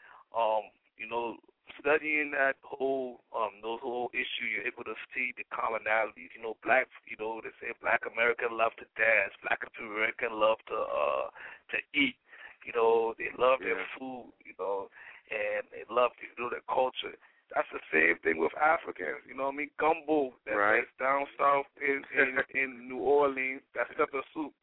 um, you know, studying that whole, um, those whole issue, you're able to see the commonalities. You know, black, you know, they say black American love to dance, black American love to, uh, to eat. You know, they love yeah. their food, you know, and they love, you know, their culture. that's the same thing with Africans. You know what I mean? Gumbo, that, right. that's down south in, in in New Orleans. That's pepper soup.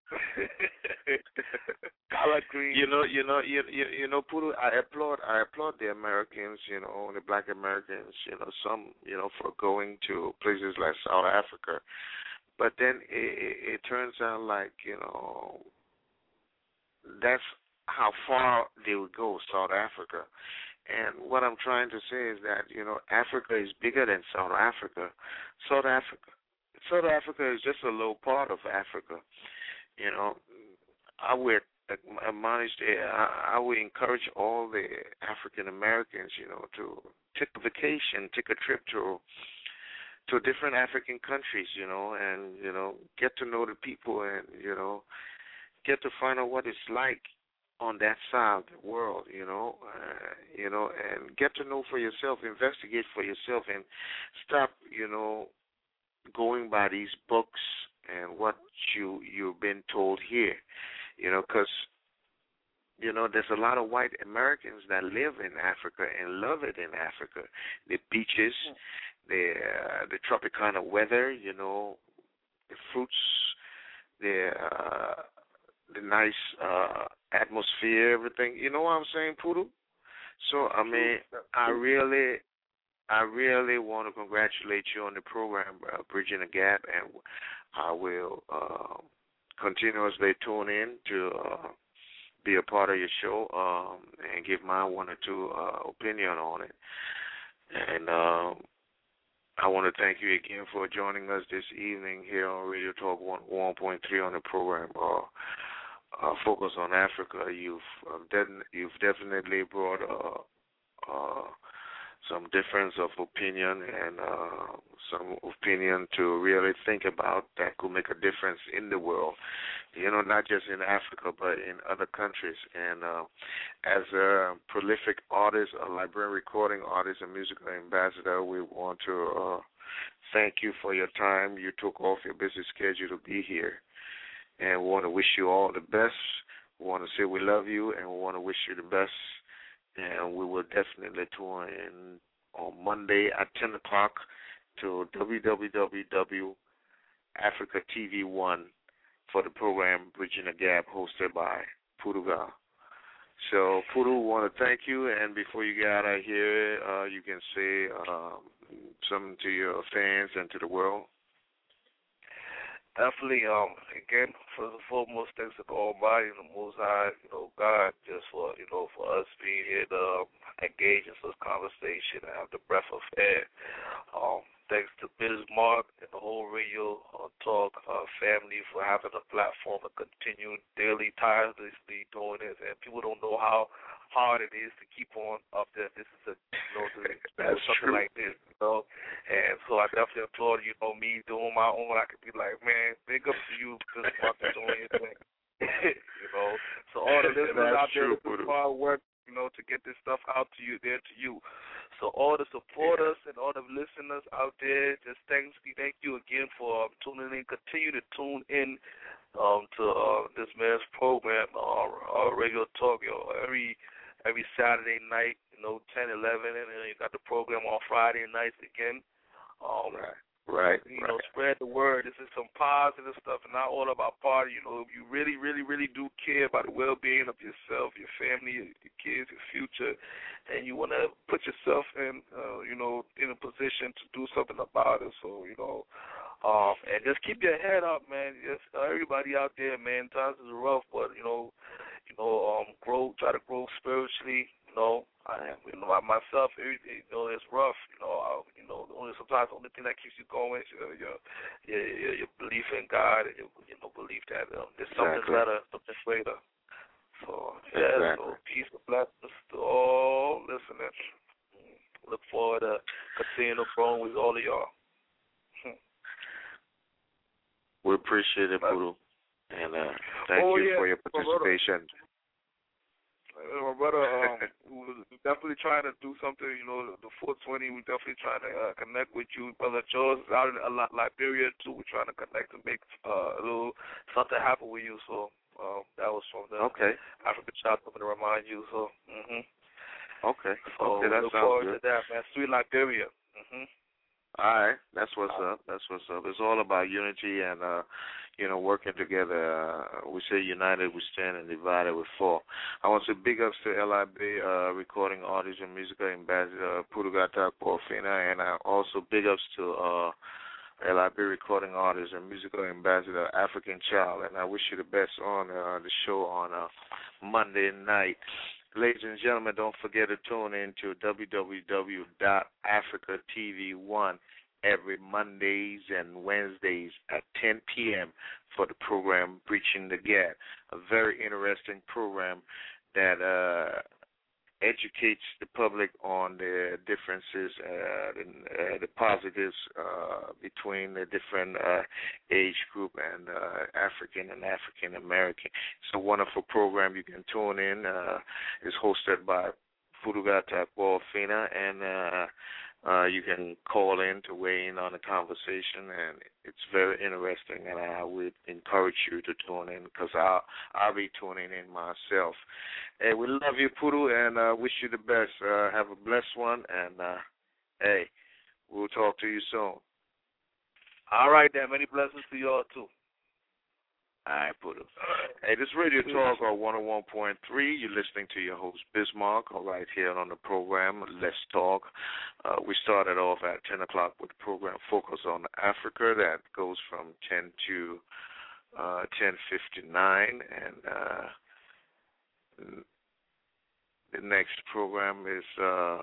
Collard green. You know, you know, you you, you know, Puru, I applaud, I applaud the Americans. You know, the Black Americans. You know, some, you know, for going to places like South Africa, but then it, it, it turns out like, you know, that's how far they would go, South Africa. And what I'm trying to say is that, you know, Africa is bigger than South Africa. South Africa, South Africa is just a little part of Africa. You know, I would admonish, I, I would encourage all the African Americans, you know, to take a vacation, take a trip to to different African countries, you know, and, you know, get to know the people and, you know, get to find out what it's like on that side of the world, you know, uh, you know, and get to know for yourself, investigate for yourself, and stop, you know, going by these books and what you you've been told here, you know, because, you know, there's a lot of white Americans that live in Africa and love it in Africa. The beaches, the uh, the Tropicana weather, you know, the fruits, the uh, the nice uh, atmosphere, everything. You know what I'm saying, Poodle? So, I mean, I really, I really want to congratulate you on the program, uh, Bridging the Gap, and I will uh, continuously tune in to uh, be a part of your show um, and give my one or two uh, opinion on it. And um, I want to thank you again for joining us this evening here on Radio Talk one point three on the program. Uh, Uh, focus on Africa. You've um, de- you've definitely brought uh, uh, some difference of opinion and uh, some opinion to really think about that could make a difference in the world. You know, not just in Africa, but in other countries. And uh, as a prolific artist, a librarian, recording artist, and musical ambassador, we want to uh, thank you for your time. You took off your busy schedule to be here. And we want to wish you all the best. We want to say we love you, and we want to wish you the best. And we will definitely tune in on Monday at ten o'clock to w w w dot africa t v one for the program Bridging the Gap, hosted by Puduga. So, Pudu, we want to thank you. And before you get out of here, uh, you can say um, something to your fans and to the world. Definitely, um, again, first and foremost, thanks to the Almighty and the Most High, you know, God, just for, you know, for us being here to um, engage in this conversation and have the breath of air. Um, thanks to Biz Mark and the whole Radio uh, Talk uh, family for having a platform to continue daily, tirelessly doing this. And people don't know how hard it is to keep on up there. This is a, you know, to, That's something true. like this, you know. And so I definitely applaud, you know, me doing my own. I could be like, man, big up to you because I'm doing your thing. You know. So all the listeners out there, this is hard work, you know, to get this stuff out to you, there to you. So all the supporters yeah. and all the listeners out there, just thanks, thank you again for um, tuning in. Continue to tune in um, to uh, this man's program, uh, uh, Radio Talk, you know, every every Saturday night, you know, ten, eleven, and then you got the program on Friday nights again. Um, right, right. You right. know, spread the word. This is some positive stuff, and not all about party. You know, if you really, really, really do care about the well-being of yourself, your family, your, your kids, your future, and you want to put yourself in, uh, you know, in a position to do something about it. So, you know, um, and just keep your head up, man. Just uh, everybody out there, man. Times is rough, but you know. You know, um, grow, try to grow spiritually. You know, I, you know, I, myself, everything, you know, it's rough. You know, I, you know, only sometimes the only thing that keeps you going is your your your, your belief in God and your, you know, belief that um, there's something exactly. better, something greater. So yeah, exactly. So peace and blessings to all listeners. Look forward to continuing to grow with all of y'all. We appreciate it, Poodle. And uh, thank oh, you yeah. for your participation. My brother, um, we're definitely trying to do something, you know, the four twenty, we're definitely trying to uh, connect with you. Brother George is out in uh, Liberia, too. We're trying to connect and make uh, a little something happen with you. So um, that was from the okay. African Child, something to remind you. So, mm-hmm. Okay. So okay, that look sounds forward good. to that, man. Sweet Liberia. Mhm. All right, that's what's up. That's what's up. It's all about unity and, uh, you know, working together. Uh, we say united we stand and divided we fall. I want to say big ups to L I B, uh, recording artist and musical ambassador Pudugata Porfina, and uh, also big ups to uh, L I B recording artist and musical ambassador African Child. And I wish you the best on uh, the show on uh, Monday night. Ladies and gentlemen, don't forget to tune in to w w w dot africa t v one every Mondays and Wednesdays at ten p.m. for the program Breaching the Gap, a very interesting program that uh, educates the public on the differences, uh, the, uh, the positives uh, between the different uh, age group and uh, African and African American. It's a wonderful program. You can tune in. Uh, it's hosted by Fudugata Boafina, and uh, uh, you can call in to weigh in on the conversation, and it's very interesting, and I would encourage you to tune in because I'll, I'll be tuning in myself. Hey, we love you, Pudu, and uh, wish you the best. Uh, have a blessed one, and uh, hey, we'll talk to you soon. All right, then. Many blessings to you all, too. All right, Pudu. Hey, this Radio Talk on one oh one point three. You're listening to your host, Bismarck, all right here on the program, Let's Talk. Uh, we started off at ten o'clock with the program Focus on Africa. That goes from ten to uh, ten fifty-nine, and uh, the next program is uh,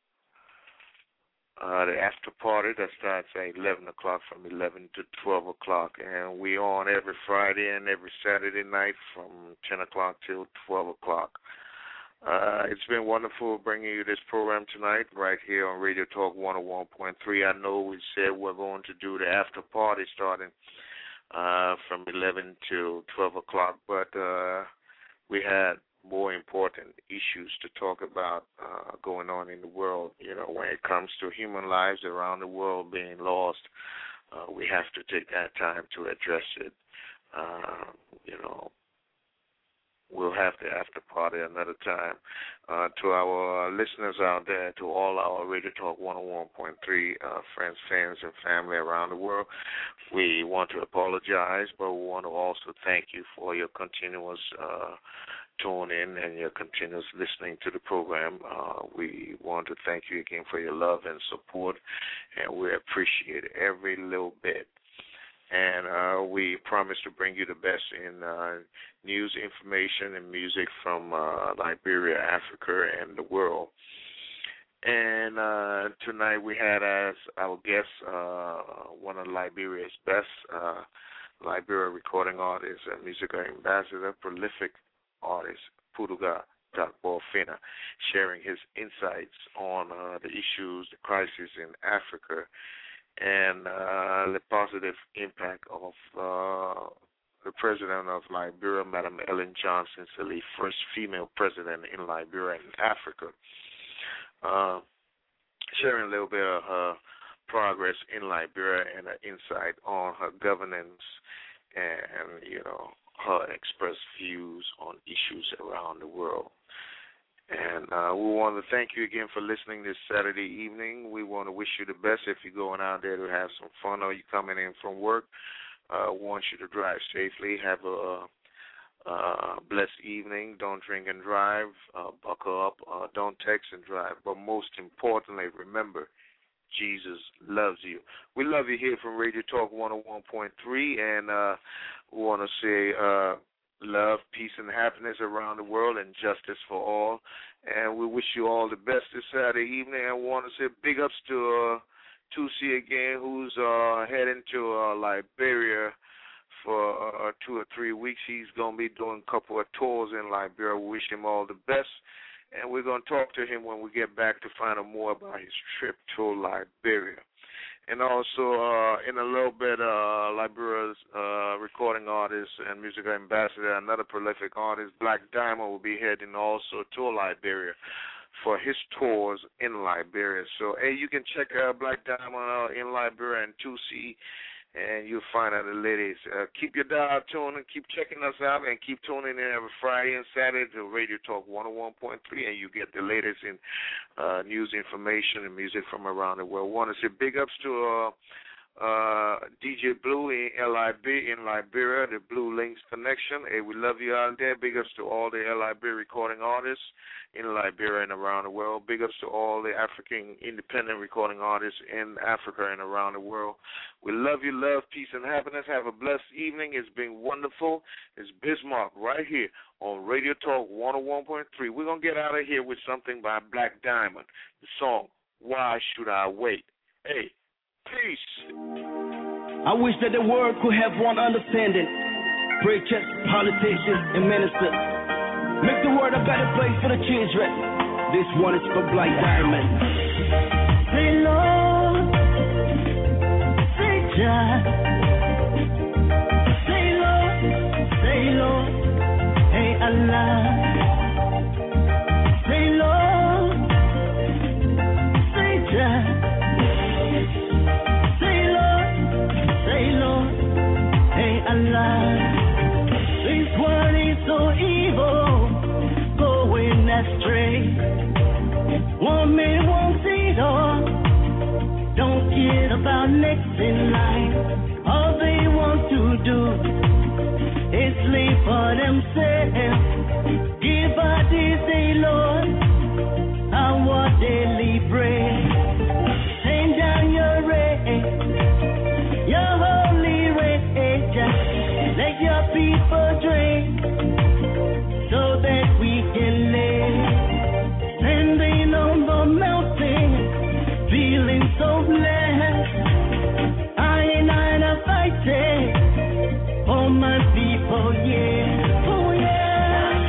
uh, the after party that starts at eleven o'clock from eleven to twelve o'clock. And we on every Friday and every Saturday night from ten o'clock till twelve o'clock. Uh, it's been wonderful bringing you this program tonight right here on Radio Talk one oh one point three. I know we said we're going to do the after party starting uh, from eleven to twelve o'clock, but uh, we had more important issues to talk about uh, going on in the world. You know, when it comes to human lives around the world being lost, uh, we have to take that time to address it. Uh, you know, we'll have the after party another time. Uh, to our listeners out there, to all our Radio Talk one oh one point three uh, friends, fans, and family around the world, we want to apologize, but we want to also thank you for your continuous uh, tune in and your continuous listening to the program. Uh, we want to thank you again for your love and support, and we appreciate every little bit. And uh, we promise to bring you the best in uh, news, information, and music from uh, Liberia, Africa, and the world. And uh, tonight we had as our guest uh, one of Liberia's best uh, Liberia recording artists and musical ambassador, prolific artist, Puduga Takbofina, sharing his insights on uh, the issues, the crisis in Africa, and uh, the positive impact of uh, the president of Liberia, Madam Ellen Johnson Sirleaf, first female president in Liberia and Africa, uh, sharing a little bit of her progress in Liberia and her insight on her governance and, you know, her expressed views on issues around the world. And uh, we want to thank you again for listening this Saturday evening. We want to wish you the best if you're going out there to have some fun or you're coming in from work. Uh, want you to drive safely. Have a uh, blessed evening. Don't drink and drive. Uh, buckle up. Uh, don't text and drive. But most importantly, remember, Jesus loves you. We love you here from Radio Talk one oh one point three, and uh, we want to say uh, love, peace, and happiness around the world and justice for all. And we wish you all the best this Saturday evening. And we want to say big ups to uh, Tusi again, who's uh, heading to uh, Liberia for uh, two or three weeks. He's going to be doing a couple of tours in Liberia. We wish him all the best. And we're going to talk to him when we get back to find out more about his trip to Liberia. And also, uh, in a little bit, uh, Liberia's uh, recording artist and musical ambassador, another prolific artist, Black Diamond, will be heading also to Liberia for his tours in Liberia. So, hey, you can check uh, Black Diamond out in Liberia and two C and you'll find out the ladies. Uh, keep your dial tuned and keep checking us out, and keep tuning in every Friday and Saturday to Radio Talk one oh one point three, and you get the latest in uh, news, information, and music from around the world. Want to say big ups to uh, uh, D J Blue in L I B in Liberia, the Blue Links Connection. Hey, we love you out there. Big ups to all the L I B recording artists in Liberia and around the world. Big ups to all the African independent recording artists in Africa and around the world. We love you, love, peace, and happiness. Have a blessed evening. It's been wonderful. It's Bismarck right here on Radio Talk one oh one point three. We're going to get out of here with something by Black Diamond, the song, Why Should I Wait? Hey, peace. I wish that the world could have one understanding. Preachers, politicians, and ministers. Make the world a better place for the children. This one is for Black Diamond. Say Lord, say Jah. Say Lord, say Lord, hey Allah. Say Lord, say Jah. Say Lord, say Lord, hey Allah. This world is so evil, going astray. One man wants it all, don't care about next in line. All they want to do is live for themselves. Give our day, Lord, our daily bread. Send down your rain, your holy rage. Let your people drink so that we can live. Standing on the mountain, feeling so blessed. I and I are fighting for my people, yeah. Oh yeah.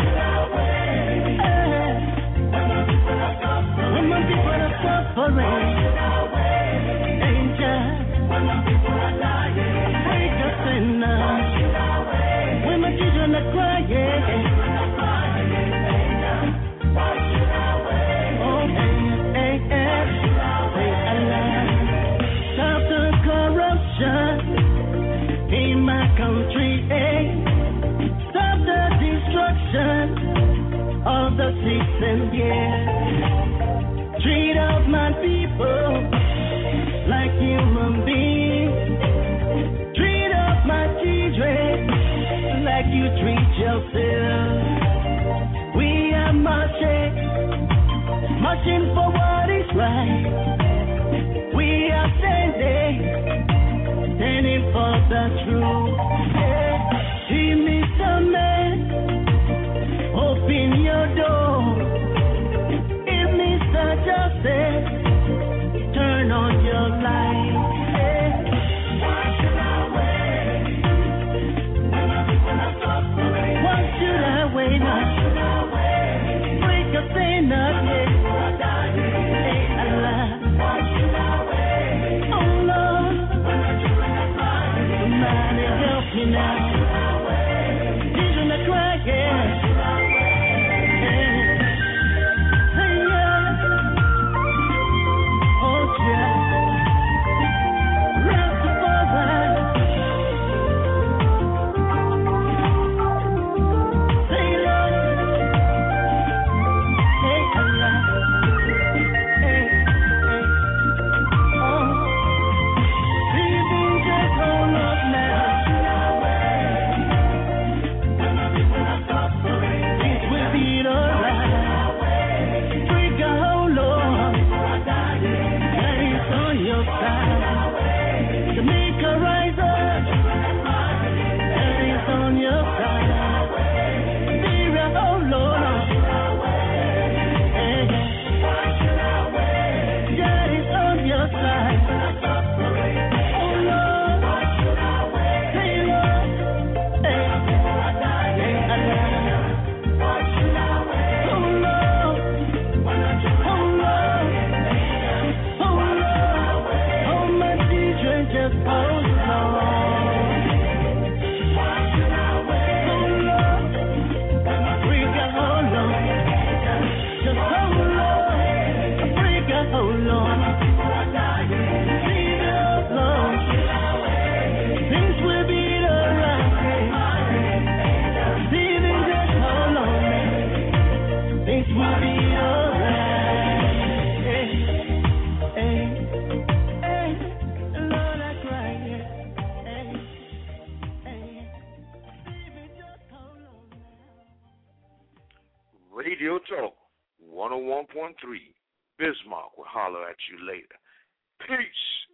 When my people are suffering, danger. When my people are dying, break us enough. When my children are crying. In my country, eh? Stop the destruction of the season, yeah. Treat up my people like human beings. Treat up my children like you treat yourself. We are marching, marching for what is right. We are standing, standing for the truth. Yeah. See, Mister Man, open your door. If Mister Justice, turn on your light. Yeah. Why should I wait? When my people are suffering. Why should I wait? Why should I wait? Break a sin up, yeah. Hey, Allah. Why should I wait? Oh, Lord. Somebody help me now. Vision to cry, yeah. Hey, yeah. Oh, yeah. Rastafari. Say, Lord. Hey, Allah. Hey, hey. Oh. People just hold up now. Radio Talk one oh one point three. Bismarck will holler at you later. Peace.